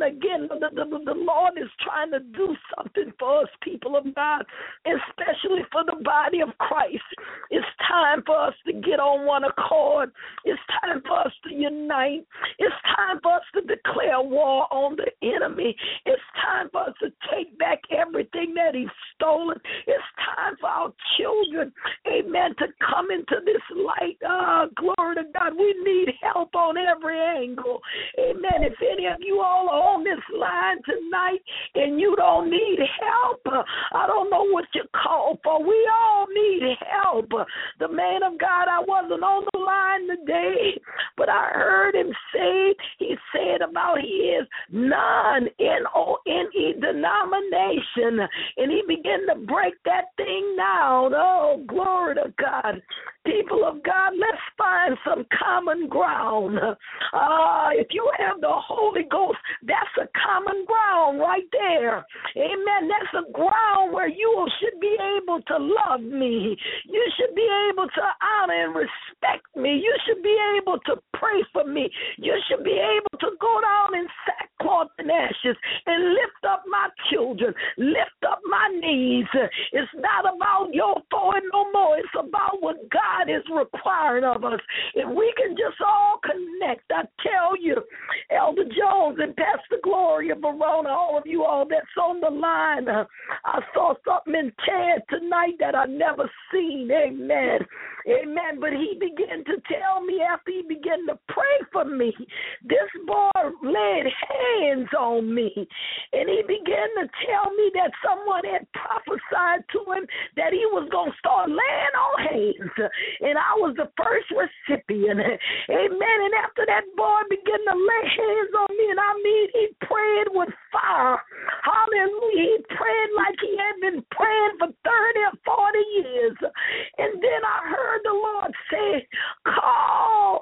The Lord is trying to do something for us, people of God, especially for the body of Christ. It's time for us to get on one accord. It's time for us to unite. It's time for us to declare war on the enemy. It's time for us to take back everything that he's stolen. It's time for our children, amen, to come into this light. Glory to God. We need help on every angle. Amen. If any of you all are on this line tonight and you don't need help, I don't know what you call for. We all need help. The man of God, I wasn't on the line today, but I heard him say, he said about he is non-N-O-N-E denomination, and he began to break that thing down. Oh, glory to God. People of God, let's find some common ground. If you have the Holy Ghost, that's a common ground right there. Amen. That's a ground where you should be able to love me. You should be able to honor and respect me. You should be able to pray for me. You should be able to go down in sackcloth and ashes and lift up my children, lift up my needs. It's not about your authority no more. It's about what God is requiring of us. If we can just all connect, I tell you, Elder Jones and Pastor Gloria Verona, all of you all that's on the line, I saw something in Ted tonight that I never seen. Amen. Amen. But he began to tell me after he began to pray for me, this boy laid hands on me. And he began to tell me that someone had prophesied to him that he was going to start laying on hands. And I was the first recipient. Amen. And after that boy began to lay hands on me, and I mean, he prayed with fire. Hallelujah. He prayed like he had been praying for 30 or 40 years. And then I heard the Lord say, call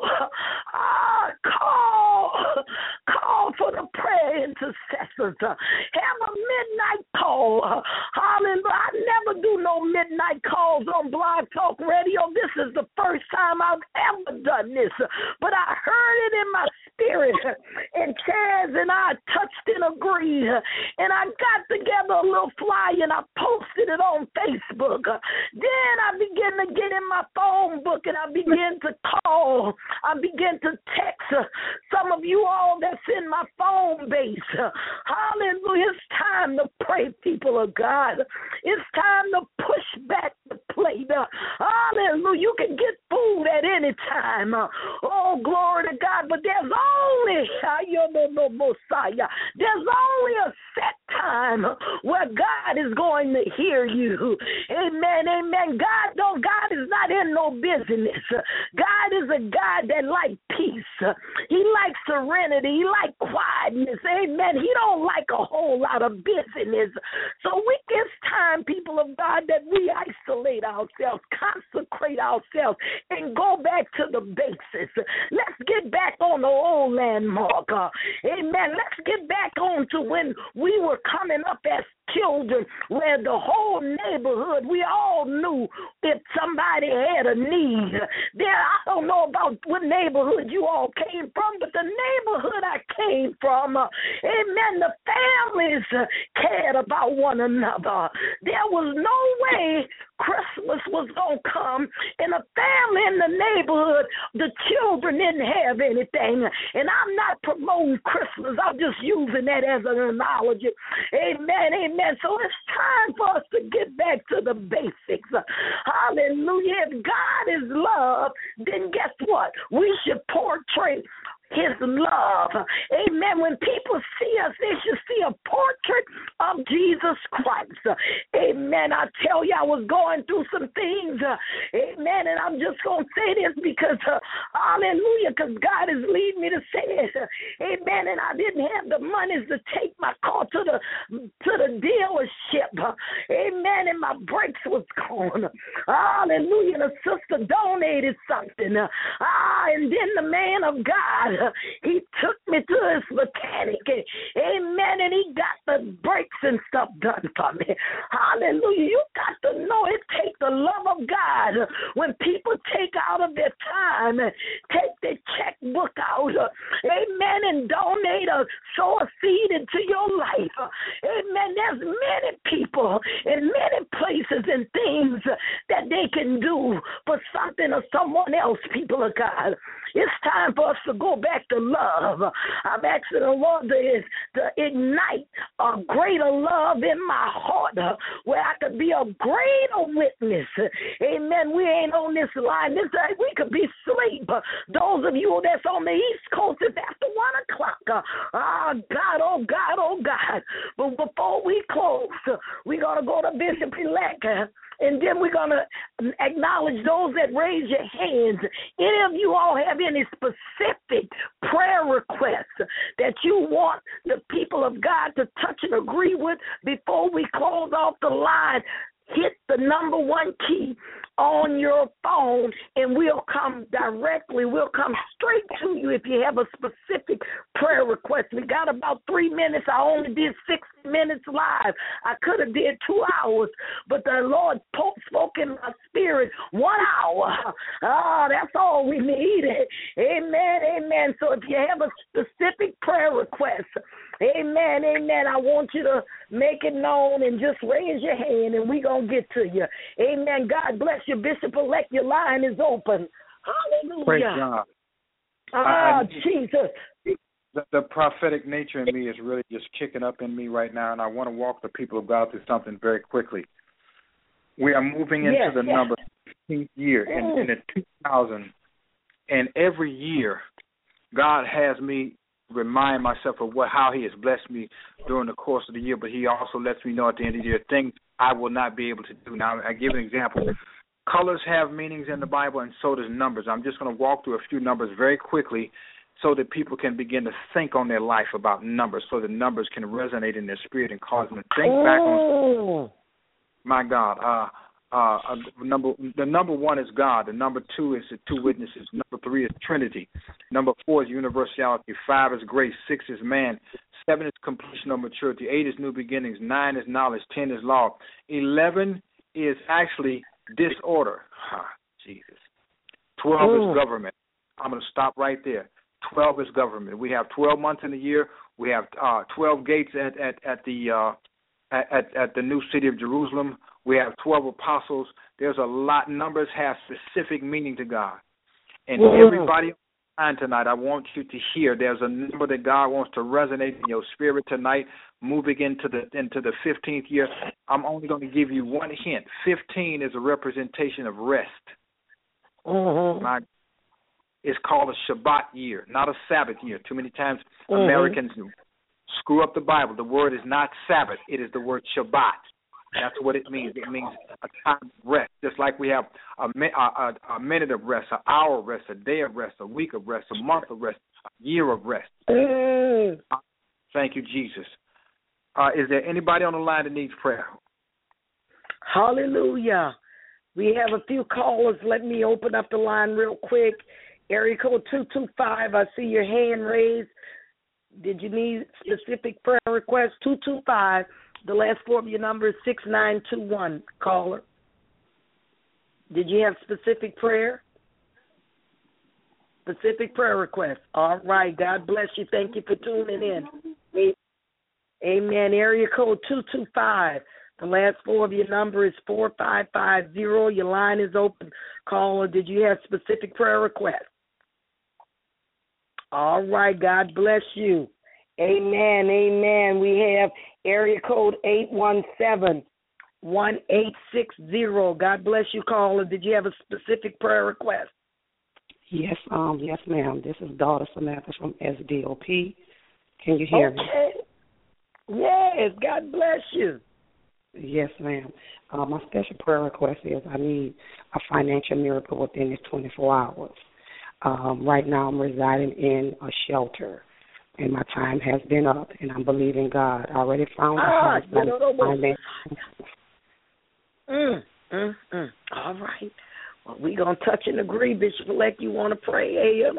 for the prayer intercessors. Have a midnight call. Hallelujah. I never do no midnight calls on Blog Talk Radio. This is the first time I've ever done this. But I heard it in my spirit. And Chaz and I touched and agreed. And I got together a little flyer and I posted it on Facebook. Then I began to get in my phone book and I began to call. I began to text some of you all that's in my phone base. Hallelujah. It's time to pray, people of God. It's time to push back the plate. Hallelujah. You can get food at any time. Oh, glory to God. But there's only a set time where God is going to hear you. Amen. Amen. God is not in no business. God is a God that likes peace. He likes serenity. He likes quietness. Amen. He don't like a whole lot of business. So it's time, people of God, that we isolate ourselves, consecrate ourselves, and go back to the basics. Let's get back on the old landmark. Amen. Let's get back on to when we were coming up as children, where the whole neighborhood, we all knew if somebody had a need. I don't know about what neighborhood you all came from, but the neighborhood I came from, amen, the families cared about one another. There was no way Christmas was going to come and a family in the neighborhood, the children didn't have anything. And I'm not promoting Christmas. I'm just using that as an analogy. Amen, amen. So it's time for us to get back to the basics. Hallelujah. If God is love, then guess what? We should portray His love. Amen. When people see us, they should see a portrait of Jesus Christ. Amen. I tell you, I was going through some things. Amen. And I'm just going to say this because, hallelujah, because God is leading me to say this. Amen. And I didn't have the monies to take my car to the dealership. Amen. And my brakes was gone. Hallelujah. The sister donated something. And then the man of God, he took me to his mechanic, amen, and he got the brakes and stuff done for me. Hallelujah. You got to know it takes the love of God when people take out of their time, take their checkbook out, amen, and donate or sow a seed into your life. Amen. There's many people in many places and things that they can do for something or someone else, people of God. It's time for us to go back to love. I'm asking the Lord to ignite a greater love in my heart where I could be a greater witness. Amen. We ain't on this line. We could be asleep. Those of you that's on the East Coast, it's after 1 o'clock. God, oh God, oh God. But before we close, we're going to go to Bishop-elect. And then we're going to acknowledge those that raise your hands. Any of you all have any specific prayer requests that you want the people of God to touch and agree with before we close off the line? Hit the number 1 key on your phone, and we'll come straight to you if you have a specific prayer request. We got about 3 minutes. I only did 60 minutes live. I could have did 2 hours, but the Lord spoke in my spirit 1 hour. That's all we needed. Amen, amen. So if you have a specific prayer request, amen, amen, I want you to make it known and just raise your hand, and we're going to get to you. Amen. God bless you, Bishop-elect. Your line is open. Hallelujah. Praise God. Jesus. The prophetic nature in me is really just kicking up in me right now, and I want to walk the people of God through something very quickly. We are moving into the number 15th year in the 2000, and every year God has me remind myself of how He has blessed me during the course of the year, but He also lets me know at the end of the year things I will not be able to do. Now, I give an example. Colors have meanings in the Bible, and so does numbers. I'm just going to walk through a few numbers very quickly so that people can begin to think on their life about numbers, so that numbers can resonate in their spirit and cause them to think back on. My God. The number 1 is God. The number 2 is the 2 witnesses. Number 3 is Trinity. Number 4 is universality. 5 is grace. 6 is man. 7 is completion or maturity. 8 is new beginnings. 9 is knowledge. 10 is law. 11 is actually disorder. Jesus. 12 is government. I'm going to stop right there. 12 is government. We have 12 months in the year. We have 12 gates at the new city of Jerusalem. We have 12 apostles. There's a lot. Numbers have specific meaning to God. And everybody on tonight, I want you to hear there's a number that God wants to resonate in your spirit tonight, moving into the 15th year. I'm only going to give you one hint. 15 is a representation of rest. It's called a Shabbat year, not a Sabbath year. Too many times Americans screw up the Bible. The word is not Sabbath. It is the word Shabbat. That's what it means. It means a time of rest, just like we have a minute of rest, an hour of rest, a day of rest, a week of rest, a month of rest, a year of rest. Thank you, Jesus. Is there anybody on the line that needs prayer? Hallelujah. We have a few callers. Let me open up the line real quick. Area code 225. I see your hand raised. Did you need specific prayer requests? 225. The last four of your number is 6921. Caller. Did you have specific prayer? Specific prayer request. All right. God bless you. Thank you for tuning in. Amen. Area code 225. The last four of your number is 4550. Your line is open. Caller, did you have specific prayer requests? All right. God bless you. Amen. Amen. We have area code 817-1860. God bless you, caller. Did you have a specific prayer request? Yes, ma'am. This is daughter Samantha from SDOP. Can you hear me? Yes. God bless you. Yes, ma'am. My special prayer request is I need a financial miracle within these 24 hours. Right now I'm residing in a shelter, and my time has been up, and I'm believing God. I already found a house. All right. Well, we're going to touch and agree, Bishop Elect. You want to pray? Let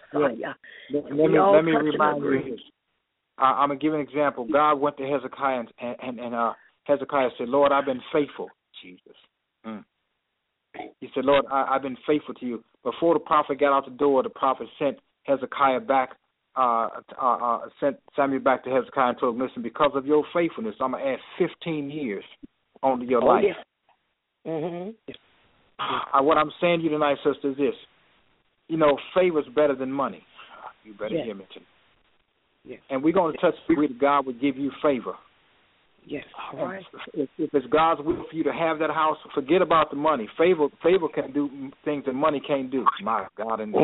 me remind you. I'm going to give an example. God went to Hezekiah, and Hezekiah said, Lord, I've been faithful, Jesus. He said, Lord, I've been faithful to you. Before the prophet got out the door, the prophet sent Hezekiah back, sent Samuel back to Hezekiah and told him, listen, because of your faithfulness, I'm going to add 15 years onto your life. Yeah. Mm-hmm. What I'm saying to you tonight, sister, is this. You know, favor's better than money. You better hear me tonight. Yes. And we're going to touch the degree that God would give you favor. Yes. All right. If it's God's will for you to have that house, forget about the money. Favor can do things that money can't do. My God, and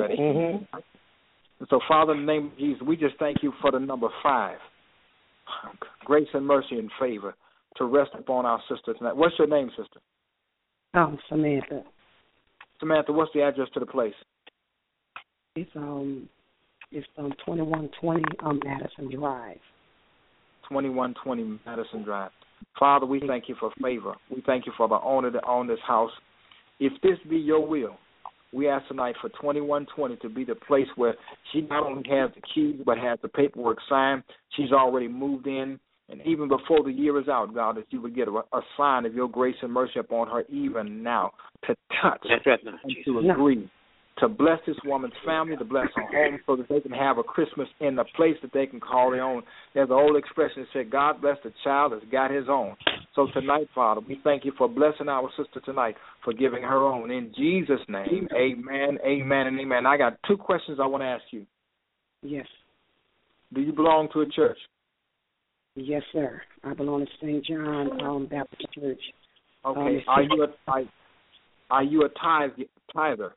so, Father, in the name of Jesus, we just thank you for the number 5, grace and mercy and favor to rest upon our sister tonight. What's your name, sister? Samantha. Samantha, what's the address to the place? It's 2120 Madison Drive. 2120 Madison Drive. Father, we thank you for favor. We thank you for the owner that own this house. If this be your will, we ask tonight for 2120 to be the place where she not only has the keys but has the paperwork signed. She's already moved in. And even before the year is out, God, that you would get a sign of your grace and mercy upon her even now to touch and to agree, to bless this woman's family, to bless her home so that they can have a Christmas in a place that they can call their own. There's an old expression that said, God bless the child that's got his own. So tonight, Father, we thank you for blessing our sister tonight, for giving her own. In Jesus' name, amen, amen, and amen. I got 2 questions I want to ask you. Yes. Do you belong to a church? Yes, sir. I belong to St. John Baptist Church. Okay. Are you a tither?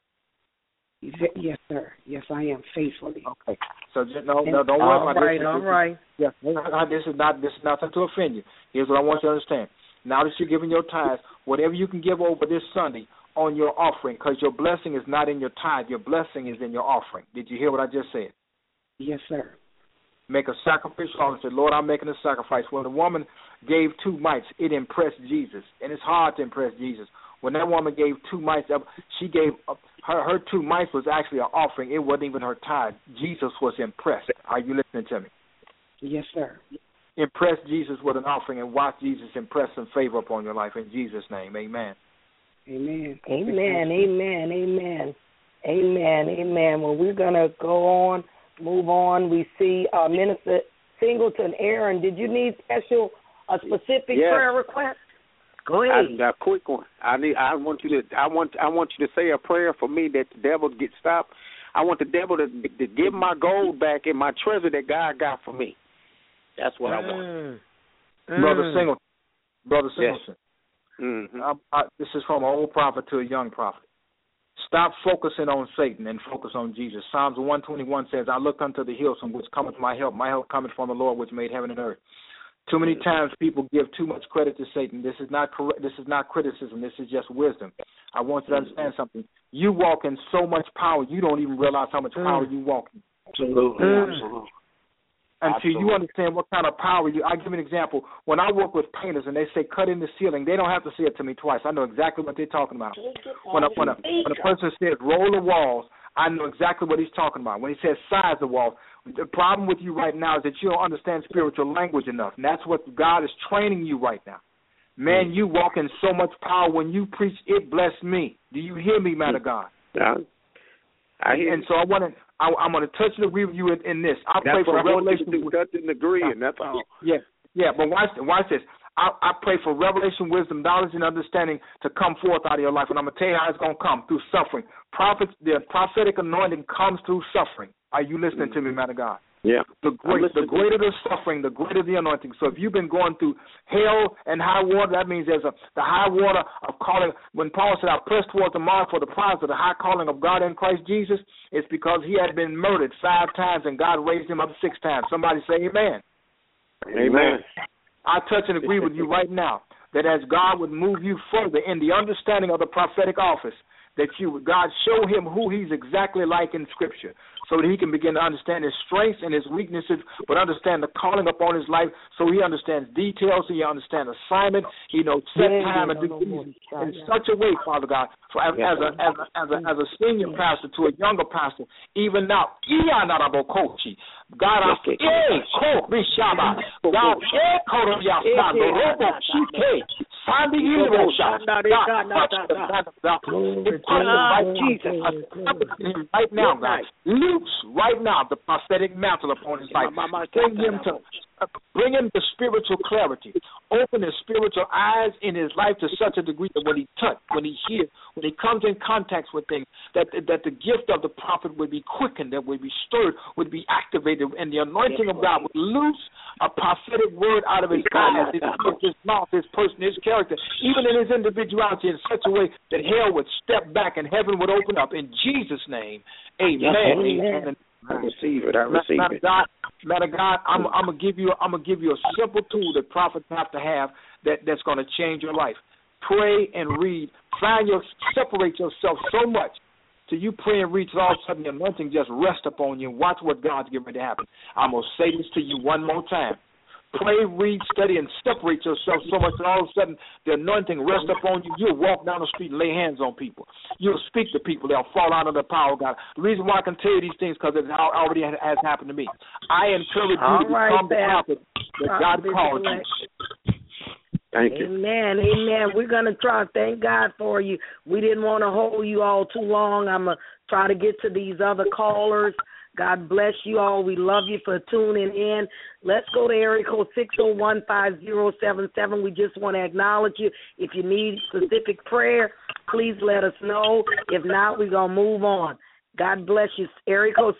Yes, sir. Yes, I am faithfully. Okay. So don't worry about this. All right. Yes. This is nothing to offend you. Here's what I want you to understand. Now that you're giving your tithes, whatever you can give over this Sunday on your offering, because your blessing is not in your tithe, your blessing is in your offering. Did you hear what I just said? Yes, sir. Make a sacrificial offering. Say, Lord, I'm making a sacrifice. When the woman gave 2 mites, it impressed Jesus. And it's hard to impress Jesus. When that woman gave 2 mites, she gave her 2 mites was actually an offering. It wasn't even her tithe. Jesus was impressed. Are you listening to me? Yes, sir. Impress Jesus with an offering and watch Jesus impress some favor upon your life. In Jesus' name, amen. Amen. Amen, amen, amen. Amen, amen. Well, we're going to go on. Move on. We see Minister Singleton. Aaron, did you need a specific prayer request? Go ahead. A quick one. I want you to say a prayer for me that the devil get stopped. I want the devil to give my gold back and my treasure that God got for me. That's what I want. Brother Singleton. Yes. Mm-hmm. This is from an old prophet to a young prophet. Stop focusing on Satan and focus on Jesus. Psalms 121 says, I look unto the hills from which cometh my help. My help cometh from the Lord which made heaven and earth. Too many times people give too much credit to Satan. This is not correct. This is not criticism. This is just wisdom. I want you to understand something. You walk in so much power, you don't even realize how much power you walk in. Absolutely. until you understand what kind of power you. I'll give you an example. When I work with painters and they say cut in the ceiling, they don't have to say it to me twice. I know exactly what they're talking about. When a person says roll the walls, I know exactly what he's talking about. When he says size the walls, the problem with you right now is that you don't understand spiritual language enough, and that's what God is training you right now. Man, you walk in so much power when you preach. It blessed me. Do you hear me, man of God? Yeah. And so I'm going to touch and agree with you in this. I pray for revelation. Touch and agree, and that's all. Yeah. But watch this. I pray for revelation, wisdom, knowledge, and understanding to come forth out of your life. And I'm going to tell you how it's going to come, through suffering. The prophetic anointing comes through suffering. Are you listening to me, man of God? Yeah. The greater the suffering, the greater the anointing. So if you've been going through hell and high water, that means there's the high water of calling. When Paul said, I press towards the mark for the prize of the high calling of God in Christ Jesus, it's because he had been murdered 5 times and God raised him up 6 times. Somebody say amen. Amen. I touch and agree with you right now that as God would move you further in the understanding of the prophetic office, that God show him who he's exactly like in Scripture, so that he can begin to understand his strengths and his weaknesses, but understand the calling upon his life, so he understands details, he understands assignment, he knows set time and duties in such a way, Father God, for as a senior pastor to a younger pastor, even now, God, right now, God, loose right now the prophetic mantle upon his life. Bring him to spiritual clarity. Open his spiritual eyes in his life to such a degree that when he touches, when he hears, when he comes in contact with things, that the gift of the prophet would be quickened, that would be stirred, would be activated, and the anointing of God would loose a prophetic word out of his eyes, his mouth, his person, his character, even in his individuality, in such a way that hell would step back and heaven would open up. In Jesus' name, amen. Amen. I receive it. Man of God, I'm gonna give you a simple tool that prophets have to have that's gonna change your life. Pray and read. Separate yourself so much till you pray and read, till all of a sudden the anointing just rest upon you. Watch what God's getting ready to happen. I'm gonna say this to you one more time. Pray, read, study, and separate yourself so much that all of a sudden the anointing rests upon you. You'll walk down the street and lay hands on people. You'll speak to people. They'll fall out of the power of God. The reason why I can tell you these things because it already has happened to me. I encourage you to become the prophet that God called you. Thank you. Amen. Amen. We're going to try. Thank God for you. We didn't want to hold you all too long. I'm going to try to get to these other callers. God bless you all. We love you for tuning in. Let's go to area code 601-5077. We just want to acknowledge you. If you need specific prayer, please let us know. If not, we're going to move on. God bless you. Area code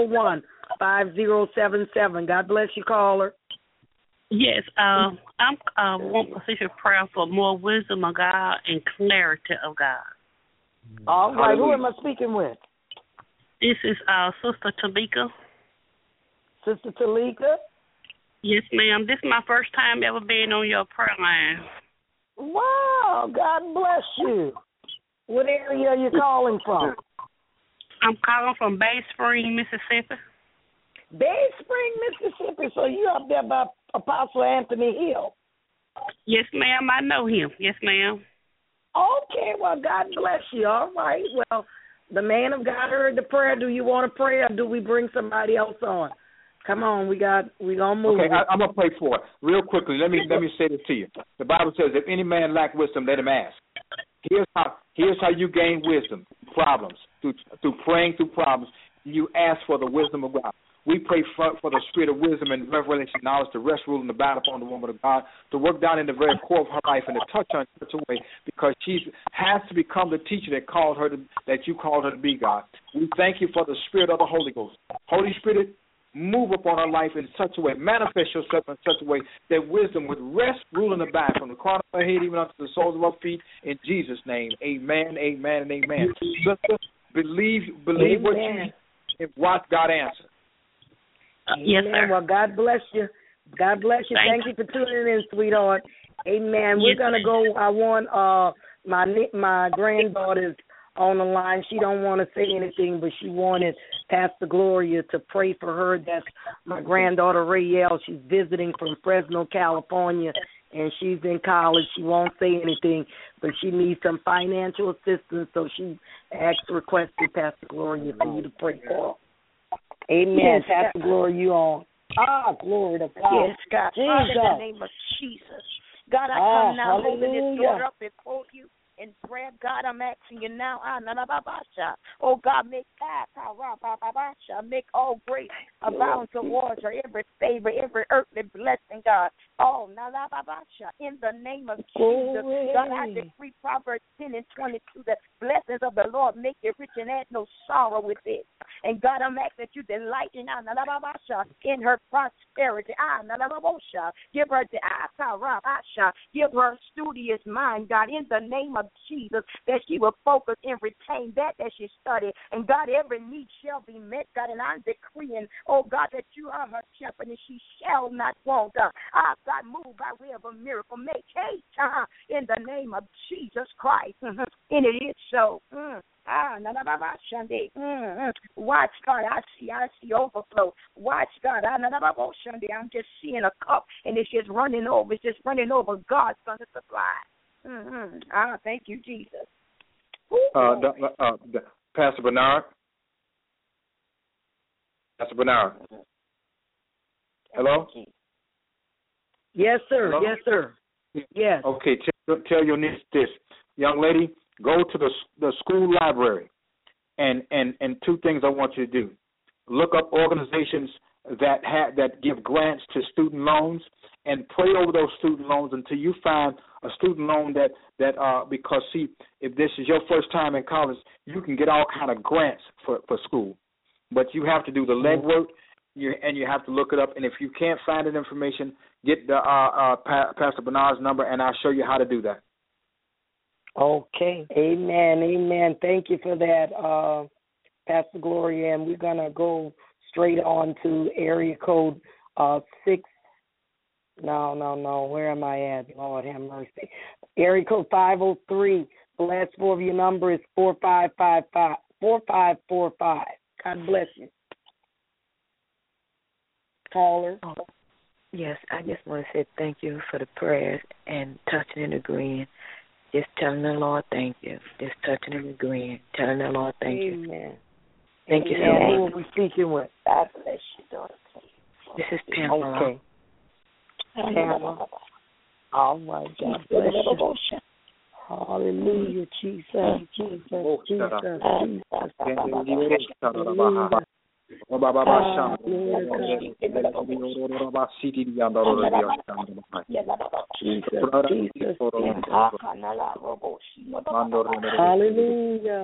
601-5077. God bless you, caller. Yes, I want specific prayer for more wisdom of God and clarity of God. All right. Who am I speaking with? This is Sister Talika. Sister Talika? Yes, ma'am. This is my first time ever being on your prayer line. Wow, God bless you. What area are you calling from? I'm calling from Bay Spring, Mississippi. Bay Spring, Mississippi. So you up there by Apostle Anthony Hill? Yes, ma'am. I know him. Yes, ma'am. Okay, well, God bless you. All right. Well, the man of God heard the prayer. Do you want to pray, or do we bring somebody else on? Come on, we gonna move. Okay, I'm gonna pray for it real quickly. Let me say this to you. The Bible says, "If any man lack wisdom, let him ask." Here's how you gain wisdom. Problems through praying through problems. You ask for the wisdom of God. We pray for the spirit of wisdom and revelation, knowledge to rest, rule, and abide upon the woman of God, to work down in the very core of her life and to touch her in such a way, because she has to become the teacher that you called her to be, God. We thank you for the spirit of the Holy Ghost. Holy Spirit, move upon her life in such a way, manifest yourself in such a way that wisdom would rest, rule, and abide from the crown of her head even unto the soles of her feet. In Jesus' name, amen, amen, and amen. Sister, believe amen. What you and watch God answer. Yes, sir. Well, God bless you. God bless you. Thank you for tuning in, sweetheart. Amen. We're gonna go. I want my granddaughter's on the line. She don't want to say anything, but she wanted Pastor Gloria to pray for her. That's my granddaughter Rayel. She's visiting from Fresno, California, and she's in college. She won't say anything, but she needs some financial assistance, so she requested Pastor Gloria for you to pray for her. Amen. Yes, Pastor Gloria, you on. Glory to God. Yes, God. Father, in the name of Jesus. God, I come now holding this daughter up before you. In prayer, God, I'm asking you now, oh God, make all grace abound towards her, every favor, every earthly blessing, God. Oh, in the name of Jesus, God, I decree Proverbs 10:22, the blessings of the Lord make you rich and add no sorrow with it. And God, I'm asking that you delight in her prosperity. Give her give her a studious mind, God, in the name of Jesus, that she will focus and retain that she studied. And God, every need shall be met, God, and I'm decreeing, oh God, that you are her shepherd and she shall not want. God, move by way of a miracle. Make haste in the name of Jesus Christ. And it is so. Watch, God, I see overflow. Watch, God, I'm just seeing a cup, and it's just running over. It's just running over. God's going to supply. Thank you, Jesus. Pastor Bernard. Pastor Bernard. Hello? Yes, sir. Hello? Yes, sir. Yes. Okay, tell your niece this. Young lady, go to the school library, and two things I want you to do. Look up organizations that give grants to student loans, and pray over those student loans until you find a student loan that because see, if this is your first time in college, you can get all kind of grants for school, but you have to do the legwork, and you have to look it up. And if you can't find that information, get the Pastor Bernard's number, and I'll show you how to do that. Okay. Amen. Thank you for that, Pastor Gloria. And we're gonna go straight on to area code 6. No. Where am I at? Lord have mercy. Area code 503. The last four of your number is 4545. God bless you. Caller. Yes, I just want to say thank you for the prayers and touching and agreeing. Just telling the Lord thank you. Just touching and agreeing. Telling the Lord thank you. Amen. Thank you so much. Who are we speaking with? God bless you, daughter. This is Pamela. Okay. Pamela. All right. God bless you. Hallelujah, Jesus. Hallelujah.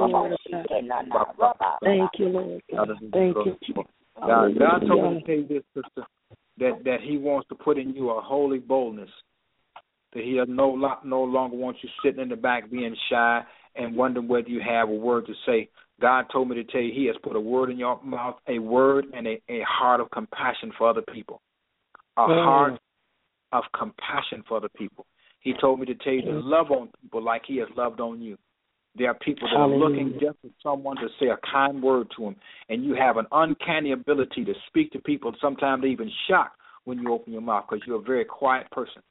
Thank you, Lord. Thank you. God told me to tell you this, sister, that He wants to put in you a holy boldness. That He no longer wants you sitting in the back being shy and wondering whether you have a word to say. God told me to tell you He has put a word in your mouth, a word and a heart of compassion for other people. A heart of compassion for other people. He told me to tell you to love on people like He has loved on you. There are people that are looking just for someone to say a kind word to them, and you have an uncanny ability to speak to people, sometimes even shocked when you open your mouth because you're a very quiet person.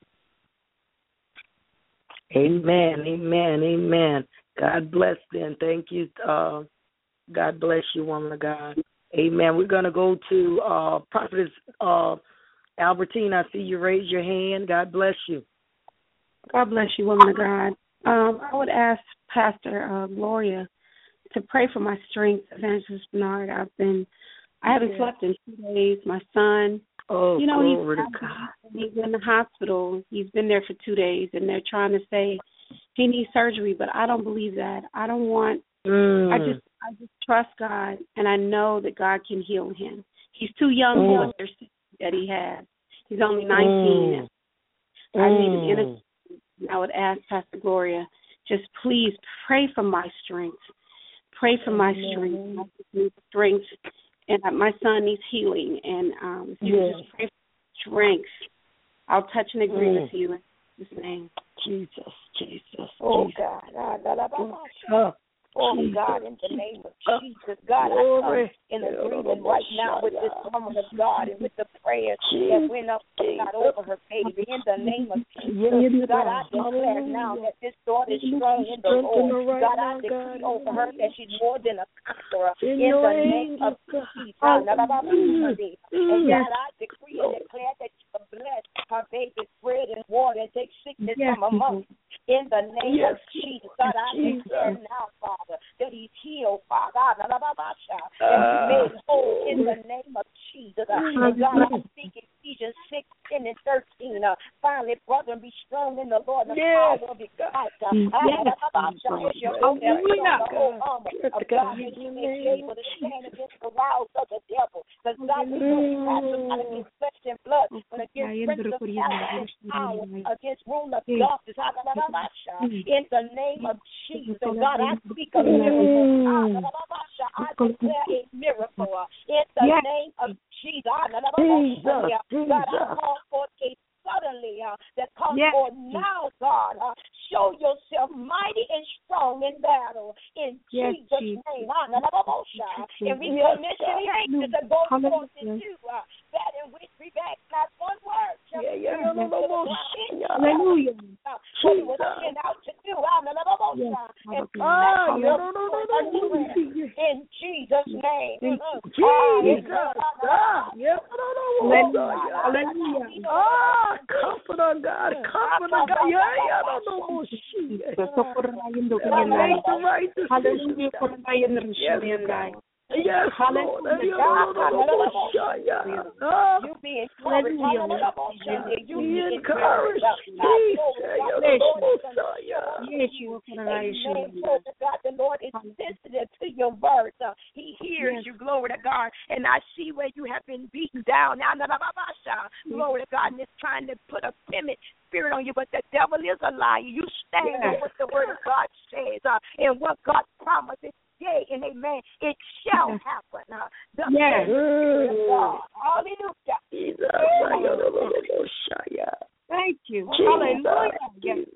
Amen. God bless them. Thank you. God bless you, woman of God. Amen. We're going to go to Prophetess Albertine. I see you raise your hand. God bless you. God bless you, woman of God. I would ask Pastor Gloria to pray for my strength, Evangelist Bernard. I haven't slept in 2 days. My son, glory to God. He's in the hospital. He's been there for 2 days, and they're trying to say he needs surgery, but I don't believe that. I don't want. I just trust God, and I know that God can heal him. He's too young for the that he has. He's only 19. I need an intercession. I would ask Pastor Gloria, just please pray for my strength. Pray for my strength. I just need strength, and my son needs healing. And if you just pray for strength, I'll touch and agree with you in Jesus' name. Jesus. Oh, God. Oh, God, in the name of Jesus, God, I come in agreement right now with this woman of God and with the prayers that went up, God, over her baby. In the name of Jesus, God, I declare now that this daughter is strong in the Lord. God, I decree over her that she's more than a conqueror. In the name of Jesus. And God, I decree and declare that you will bless her baby's bread and water and take sickness from among us. In the name of Jesus, God, I declare now, Father, that he's healed, Father, and he's made whole in the name of Jesus. And God, I speak Ephesians 6:10 and 13. Finally, brethren, be strong in the Lord and the power of his might. God, you may be able to stand against the wiles of the devil. Because God, we know we wrestle not against flesh and blood, but against principalities and power, against rule of darkness. In the name of Jesus, God, I speak a miracle. I declare a miracle. In the name of Jesus, God, I call for a suddenly that comes forth now, God. Show yourself mighty and strong in battle. In Jesus' name. And we commission the angels to go forth and do that in which we back not one word. Hallelujah. What he was sent out to do. In Jesus' name. Comfort God. Yes, Lord. You be encouraged. Be encouraged. God, the Lord is sensitive to your words. He hears you, glory to God. And I see where you have been beaten down. Now, glory to God, and it's trying to put a timid spirit on you, but the devil is a liar. You stand on what the word of God says and what God promises. Yea and amen. It shall happen. Hallelujah. Thank you. Hallelujah. Jesus.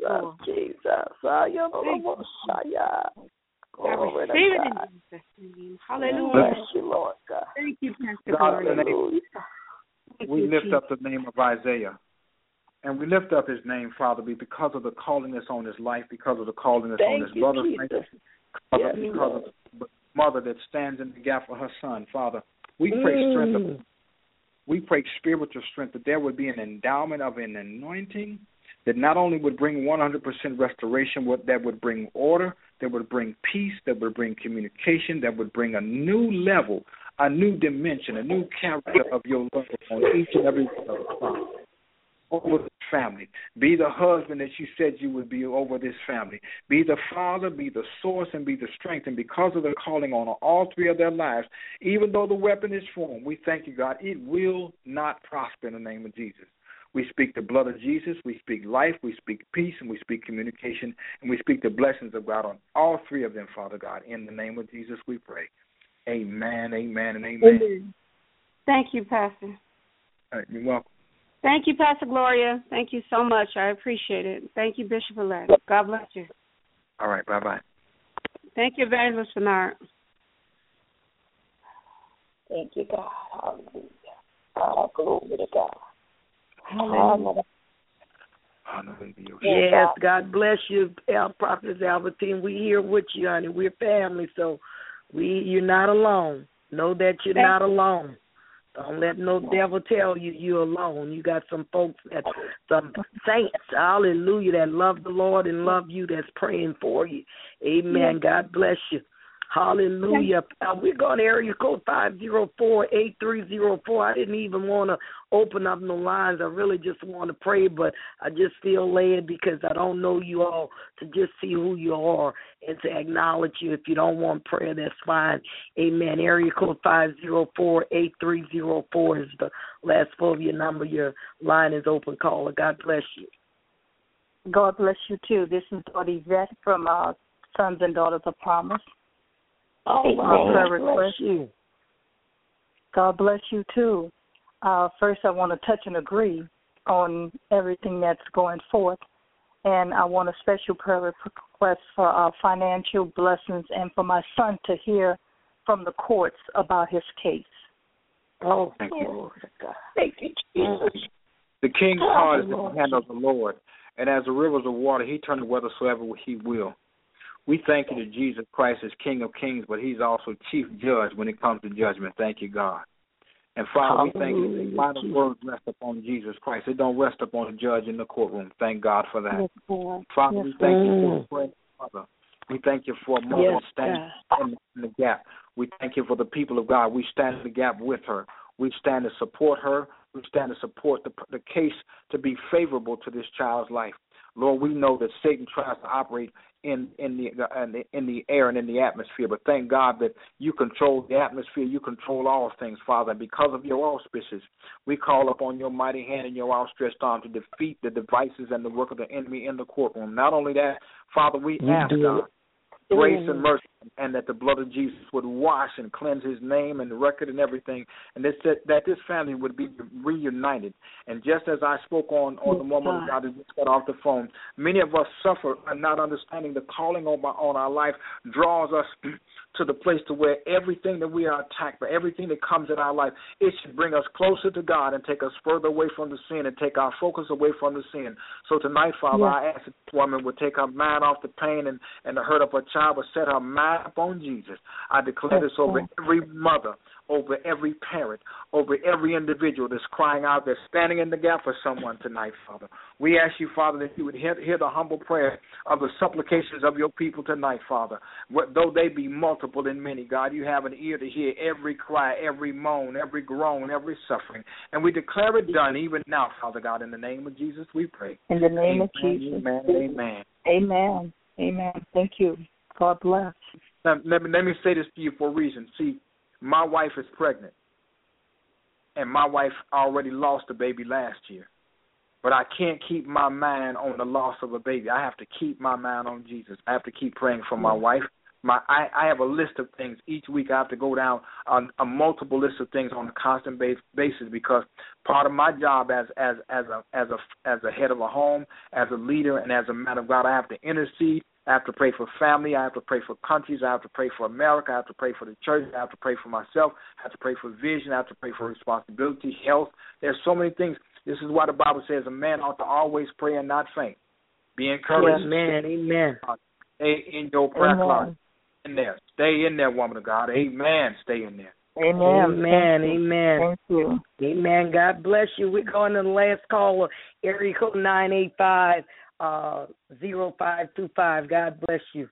Hallelujah. Bless you, Lord God. Thank you, Pastor Gloria. We lift up the name of Isaiah. And we lift up his name, Father, because of the calling that's on his life, because of the calling that's on his brother's life, because of the mother that stands in the gap for her son, Father. We pray strength. We pray spiritual strength, that there would be an endowment of an anointing that not only would bring 100% restoration, that would bring order, that would bring peace, that would bring communication, that would bring a new level, a new dimension, a new character of your love on each and every one of us, Father. Over this family. Be the husband that you said you would be over this family. Be the father, be the source, and be the strength. And because of the calling on all three of their lives, even though the weapon is formed, we thank you, God, it will not prosper in the name of Jesus. We speak the blood of Jesus, we speak life, we speak peace, and we speak communication, and we speak the blessings of God on all three of them, Father God. In the name of Jesus we pray. Amen, amen, and amen. Thank you, Pastor. All right, you're welcome. Thank you, Pastor Gloria. Thank you so much. I appreciate it. Thank you, Bishop-elect. God bless you. All right, bye-bye. Thank you, Evangelist Bernard. Thank you, God. Hallelujah. Glory to God. Hallelujah. Yes, God bless you, Prophetess Albertine. We're here with you, honey. We're family, so you're not alone. Know that you're not alone. Don't let no devil tell you you're alone. You got some folks, some saints, hallelujah, that love the Lord and love you, that's praying for you. Amen. God bless you. Hallelujah. We're going to area code 504-8304. I didn't even want to open up no lines. I really just want to pray, but I just feel led because I don't know you all to just see who you are and to acknowledge you. If you don't want prayer, that's fine. Amen. Area code 504-8304 is the last four of your number. Your line is open, caller. God bless you. God bless you, too. This is Daughter Yvette from Sons and Daughters of Promise. Oh, God bless you. God bless you, too. First, I want to touch and agree on everything that's going forth. And I want a special prayer request for financial blessings and for my son to hear from the courts about his case. Oh, thank you. Thank you, Jesus. The king's heart is in the hand of the Lord, and as the rivers of water, he turneth whithersoever he will. We thank you that Jesus Christ is King of kings, but he's also chief judge when it comes to judgment. Thank you, God. And Father, we thank you that the final word rests upon Jesus Christ. It don't rest upon the judge in the courtroom. Thank God for that. Yes, Father, yes, we thank you for praying, Father. We thank you for mother standing in the gap. We thank you for the people of God. We stand in the gap with her. We stand to support her. We stand to support the case to be favorable to this child's life. Lord, we know that Satan tries to operate in the air and in the atmosphere, but thank God that you control the atmosphere, you control all things, Father. And because of your auspices, we call upon your mighty hand and your outstretched arm to defeat the devices and the work of the enemy in the courtroom. Not only that, Father, we ask God grace and mercy, and that the blood of Jesus would wash and cleanse his name and the record and everything, and that this family would be reunited. And just as I spoke on the woman of God that just got off the phone, many of us suffer and not understanding the calling on our life draws us to the place to where everything that we are attacked by, everything that comes in our life, it should bring us closer to God and take us further away from the sin and take our focus away from the sin. So tonight, Father, I ask that this woman would take her mind off the pain and the hurt of her child, but set her mind upon Jesus. I declare this over every mother, over every parent, over every individual that's crying out, that's standing in the gap for someone tonight, Father. We ask you, Father, that you would hear the humble prayer of the supplications of your people tonight, Father. Though they be multiple and many, God, you have an ear to hear every cry, every moan, every groan, every suffering. And we declare it done even now, Father God. In the name of Jesus, we pray. In the name of Jesus. Amen. Amen. Amen. Amen. Thank you. God bless. Now, let me say this to you for a reason. See, my wife is pregnant, and my wife already lost a baby last year. But I can't keep my mind on the loss of a baby. I have to keep my mind on Jesus. I have to keep praying for my wife. I have a list of things. Each week I have to go down a multiple list of things on a constant basis, because part of my job as a head of a home, as a leader, and as a man of God, I have to intercede. I have to pray for family. I have to pray for countries. I have to pray for America. I have to pray for the church. I have to pray for myself. I have to pray for vision. I have to pray for responsibility, health. There's so many things. This is why the Bible says a man ought to always pray and not faint. Be encouraged. Amen. Amen. Stay in your prayer closet. In there. Stay in there, woman of God. Amen. Stay in there. Amen. Amen. Amen. Thank you. Amen. God bless you. We're going to the last caller, area code 985. 0525. God bless you.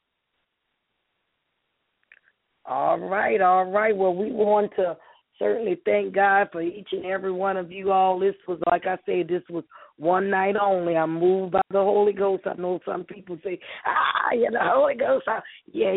All right. Well, we want to certainly thank God for each and every one of you all. This was, like I said, this was one night only. I'm moved by the Holy Ghost. I know some people say, the Holy Ghost. Yeah.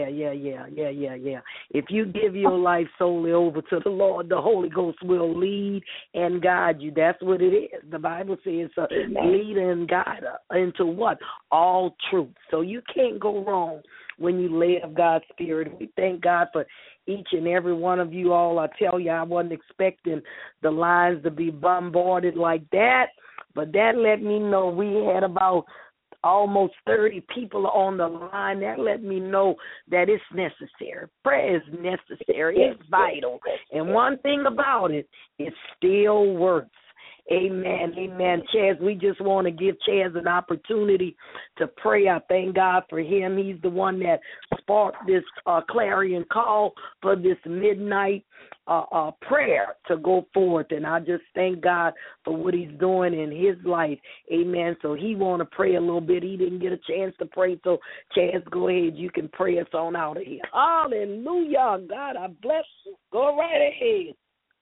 If you give your life solely over to the Lord, the Holy Ghost will lead and guide you. That's what it is. The Bible says lead and guide into what? All truth. So you can't go wrong when you live God's Spirit. We thank God for each and every one of you all. I tell you, I wasn't expecting the lines to be bombarded like that, but that let me know we had about almost 30 people on the line. That let me know that it's necessary. Prayer is necessary. It's vital. And one thing about it, it still works. Amen. Amen. Chaz, we just want to give Chaz an opportunity to pray. I thank God for him. He's the one that sparked this clarion call for this midnight prayer to go forth. And I just thank God for what he's doing in his life. Amen. So he want to pray a little bit. He didn't get a chance to pray. So, Chaz, go ahead. You can pray us on out of here. Hallelujah. God, I bless you. Go right ahead.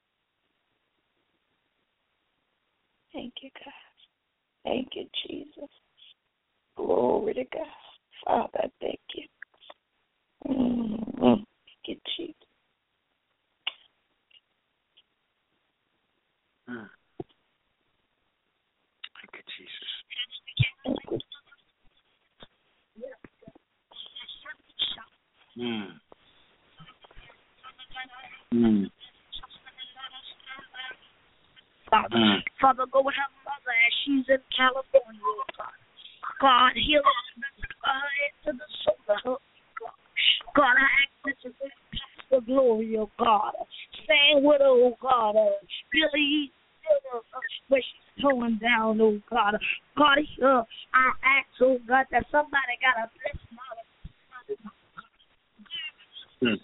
Thank you, God. Thank you, Jesus. Glory to God. Father, I thank you. Thank you, Jesus. Thank you, Jesus. Father, go with her mother as she's in California, oh God. God, heal to the soul. God, I ask that you bless the glory of God. Stand with her, oh God, Billy, where she's throwing down, oh God. God, I ask, oh God, that somebody got a blessed mouth.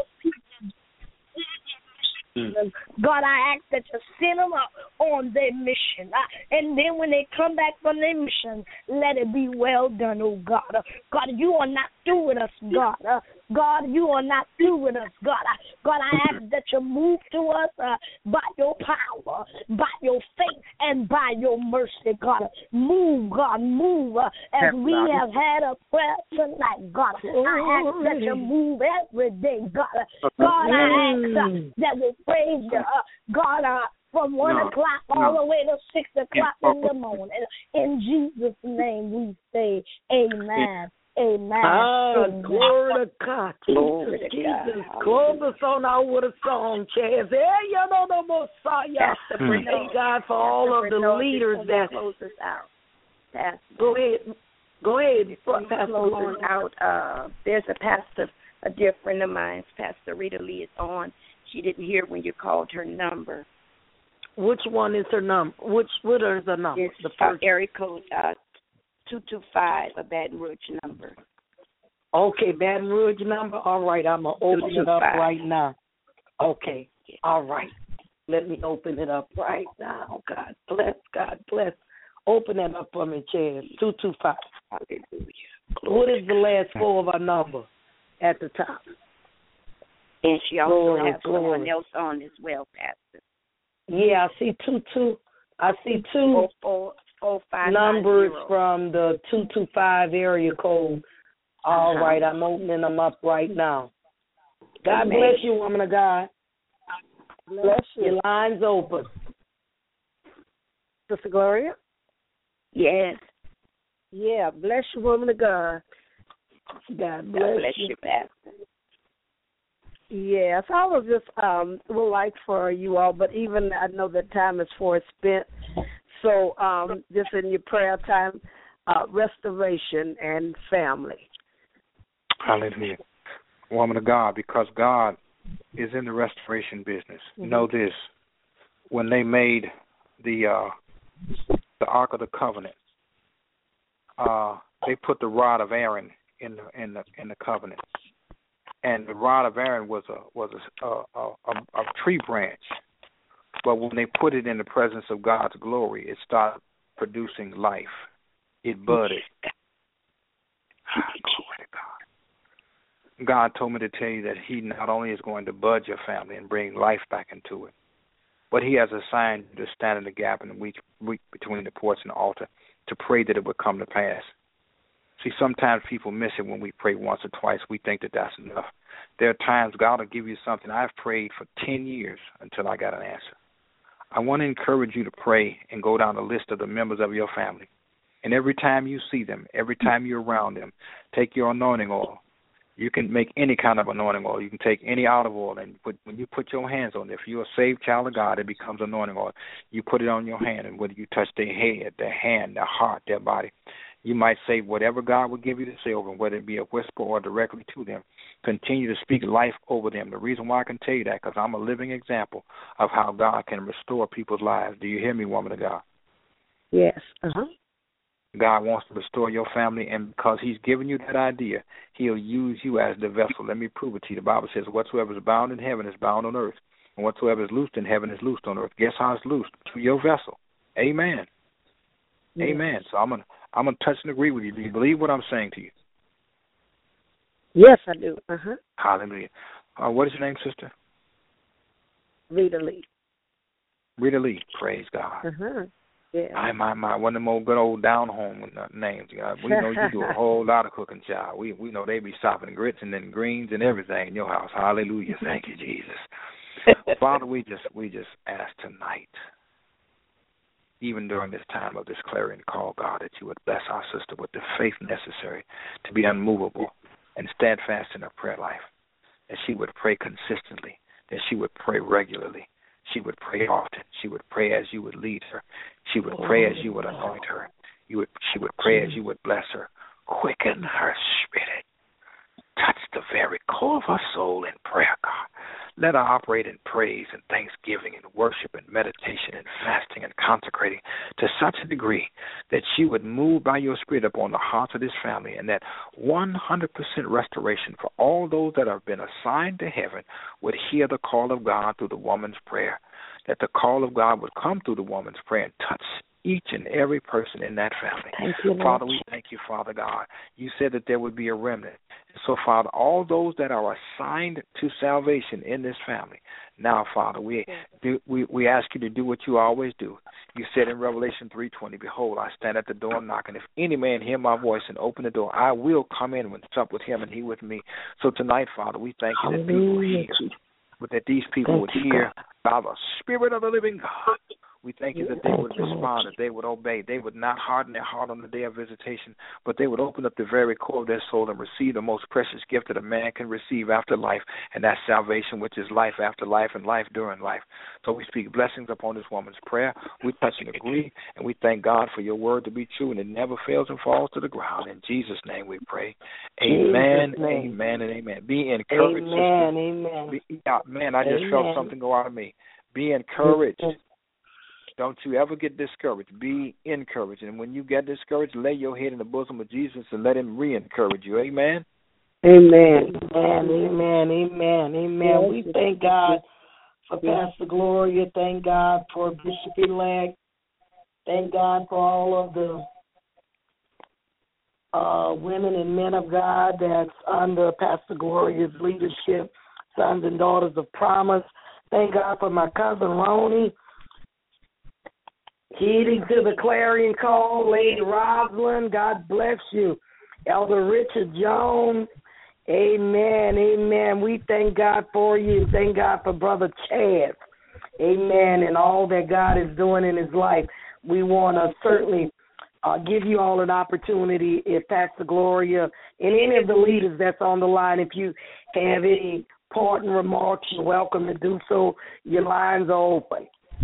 God, I ask that you send them up on their mission. And then when they come back from their mission, let it be well done, oh God. God, you are not through with us, God. God, you are not through with us, God. God, I ask that you move to us by your power, by your faith, and by your mercy, God. Move, God, move as we have had a prayer tonight, God. I ask that you move every day, God. God, I ask that we praise you, God, from 1 o'clock all the way to 6 o'clock in the morning. In Jesus' name we say amen. Amen. Glory to God. Glory to Jesus. Close us on out with a song, Chaz. Hey, you know the Messiah. Thank God for all of the leaders that close us out. Pastor. Go ahead. Go ahead. Before Pastor close out, there's a pastor, a dear friend of mine, Pastor Rita Lee, is on. She didn't hear when you called her number. Which one is her number? What is her number? It's the first area code 225, a Baton Rouge number. Okay, Baton Rouge number. All right, I'm gonna open it up right now. Okay, all right. Let me open it up right now. God bless. God bless. Open it up for me, Chad. 225. Hallelujah. What is the last four of our number at the top? And she also has someone else on as well, Pastor. Yeah, I see 22. I see two numbers from the 225 area code. All right, I'm opening them up right now. God bless you, woman of God. Bless you. Your line's open. Sister Gloria? Yes. Yeah, bless you, woman of God. God bless you, Pastor. Yes, I was just would like for you all, but even I know that time is spent. So just in your prayer time, restoration and family. Hallelujah. Woman of God, because God is in the restoration business. Mm-hmm. Know this. When they made the Ark of the Covenant, they put the rod of Aaron in the covenant. And the rod of Aaron was a tree branch, but when they put it in the presence of God's glory, it started producing life. It budded. Glory to God. God told me to tell you that He not only is going to bud your family and bring life back into it, but He has assigned you to stand in the gap in the week between the porch and the altar to pray that it would come to pass. See, sometimes people miss it when we pray once or twice. We think that that's enough. There are times God will give you something. I've prayed for 10 years until I got an answer. I want to encourage you to pray and go down the list of the members of your family. And every time you see them, every time you're around them, take your anointing oil. You can make any kind of anointing oil. You can take any olive oil, and when you put your hands on it, if you're a saved child of God, it becomes anointing oil. You put it on your hand, and whether you touch their head, their hand, their heart, their body, you might say whatever God would give you to say over them, whether it be a whisper or directly to them. Continue to speak life over them. The reason why I can tell you that, because I'm a living example of how God can restore people's lives. Do you hear me, woman of God? Yes. God wants to restore your family, and because He's given you that idea, He'll use you as the vessel. Let me prove it to you. The Bible says, whatsoever is bound in heaven is bound on earth, and whatsoever is loosed in heaven is loosed on earth. Guess how it's loosed? Through your vessel. Amen. Yes. Amen. So I'm gonna touch and agree with you. Do you believe what I'm saying to you? Yes, I do. Hallelujah. What is your name, sister? Rita Lee. Rita Lee. Praise God. Yeah. My one of them old good old down home names. We know you do a whole lot of cooking, child. We know they be sopping grits and then greens and everything in your house. Hallelujah. Thank you, Jesus. Father, we just ask tonight, even during this time of this clarion call, God, that you would bless our sister with the faith necessary to be unmovable and steadfast in her prayer life, that she would pray consistently, that she would pray regularly, she would pray often, she would pray as you would lead her, she would pray as you would anoint her. she would pray as you would bless her. Quicken her spirit. Touch the very core of her soul in prayer, God. Let her operate in praise and thanksgiving and worship and meditation and fasting and consecrating to such a degree that she would move by your spirit upon the hearts of this family, and that 100% restoration for all those that have been assigned to heaven would hear the call of God through the woman's prayer, that the call of God would come through the woman's prayer and touch each and every person in that family. Thank you, Lord. Father, we thank you, Father God. You said that there would be a remnant. So, Father, all those that are assigned to salvation in this family, now, Father, we ask you to do what you always do. You said in Revelation 3:20, behold, I stand at the door and knock, and if any man hear my voice and open the door, I will come in and sup with him and he with me. So tonight, Father, we thank you that people hear, but that these people would hear by the Spirit of the living God. We thank you that they would respond, that they would obey. They would not harden their heart on the day of visitation, but they would open up the very core of their soul and receive the most precious gift that a man can receive after life, and that's salvation, which is life after life and life during life. So we speak blessings upon this woman's prayer. We touch and agree, and we thank God for your word to be true, and it never fails and falls to the ground. In Jesus' name we pray. Amen, amen, and amen. Be encouraged. Amen, amen. Man, I just felt something go out of me. Be encouraged. Don't you ever get discouraged. Be encouraged. And when you get discouraged, lay your head in the bosom of Jesus and let him re-encourage you. Amen? Amen. Amen. Amen. Amen. We thank God for Pastor Gloria. Thank God for Bishop-elect. Thank God for all of the women and men of God that's under Pastor Gloria's leadership, sons and daughters of promise. Thank God for my cousin Ronnie, heeding to the clarion call. Lady Rosalind, God bless you. Elder Richard Jones, amen, amen. We thank God for you. Thank God for Brother Chad, amen, and all that God is doing in his life. We want to certainly give you all an opportunity, if Pastor Gloria and any of the leaders that's on the line, if you have any parting remarks, you're welcome to do so. Your lines are open.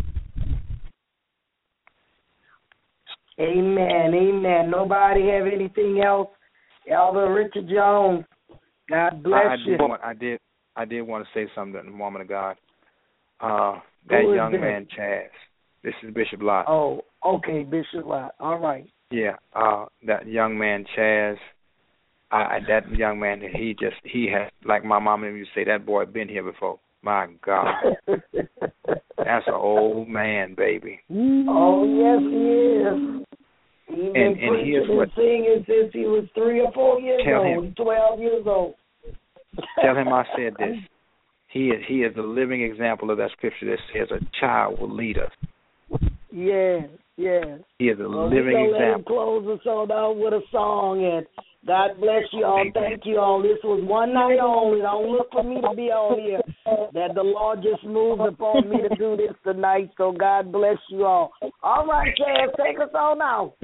Amen, amen. Nobody have anything else? Elder Richard Jones, God bless you. I did want to say something, woman of God. That young man, Chaz. This is Bishop Lott. Oh, okay, Bishop Lott. All right. Yeah, that young man, Chaz. That young man, he has, like my mama used to say, that boy been here before. My God. That's an old man, baby. Oh, yes, he is. He's been preaching and singing since he was 3 or 4 years old, 12 years old. Tell him I said this. He is the living example of that scripture that says a child will lead us. Yes, yes. He is a living example. Let him close us on out with a song, and God bless you all. Thank you all. This was one night only. Don't look for me to be on here. That the Lord just moved upon me to do this tonight. So God bless you all. All right, Chad, take us on out.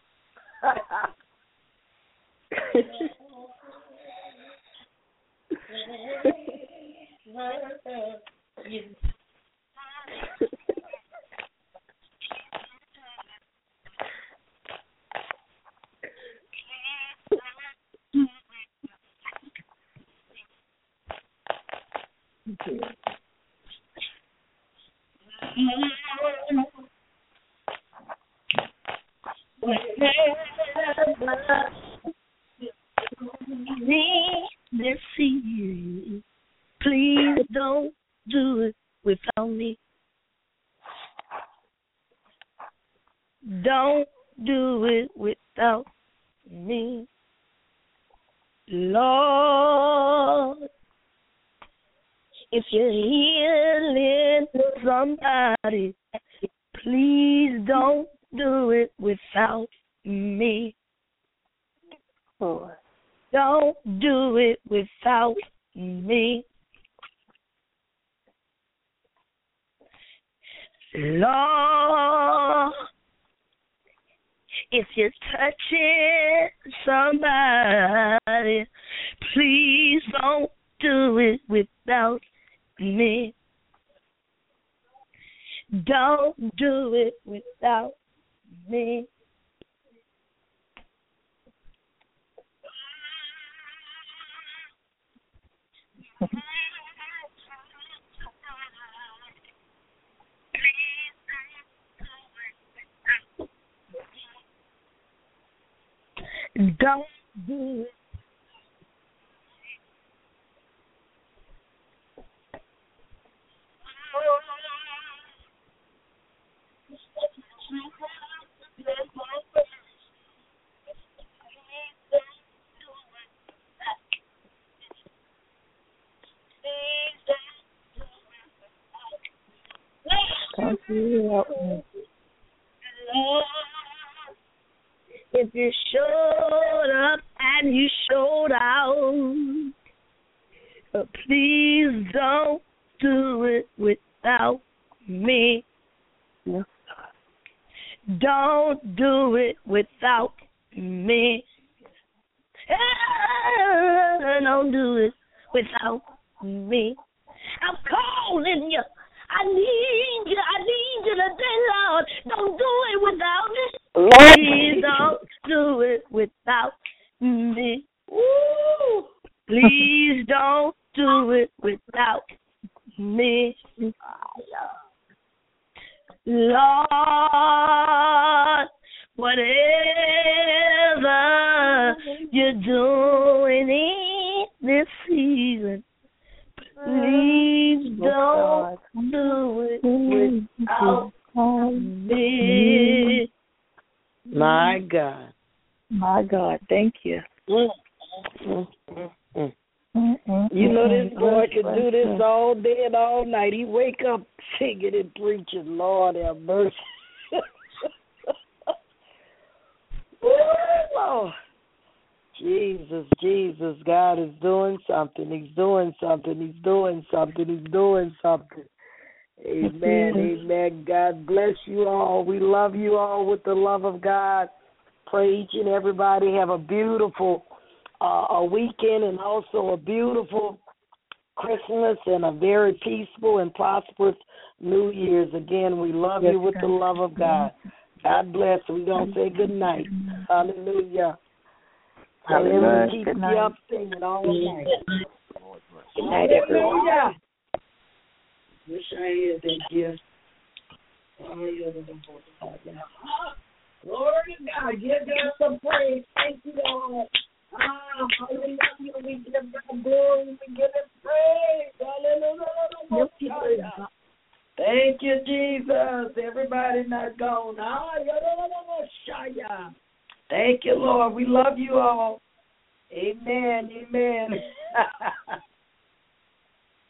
Please don't do it without me. Don't do it without me. Lord, if you're healing somebody, please don't do it without me. Don't do it without me. Lord, if you're touching somebody, please don't do it without me. Don't do it without me. Don't do it. If you showed up and you showed out, please don't do it without me. No. Don't do it without me. Don't do it without me. I'm calling you. I need you. I need you today, Lord. Don't do it without me. Lord, please don't do it without me. Ooh. Please don't do it without me. Lord, whatever you're doing in this season, please don't do it without me. My God. My God, thank you. You know this boy could do this all day and all night. He wake up singing and preaching. Lord have mercy. Lord. Jesus, Jesus, God is doing something. He's doing something. He's doing something. He's doing something. Amen, amen. God bless you all. We love you all with the love of God. Pray each and everybody have a beautiful a weekend and also a beautiful Christmas and a very peaceful and prosperous New Year's. Again, we love you with the love of God. God bless. We're going to say good night. Hallelujah. Hallelujah. Keep you up singing all night. Good night, everyone. Wish I had that gift. Glory to God. Give God some praise. Thank you, Lord. Hallelujah. We give God glory. We give Him praise. Hallelujah. Thank you, Jesus. Everybody not gone. Thank you, Lord. We love you all. Amen. Amen.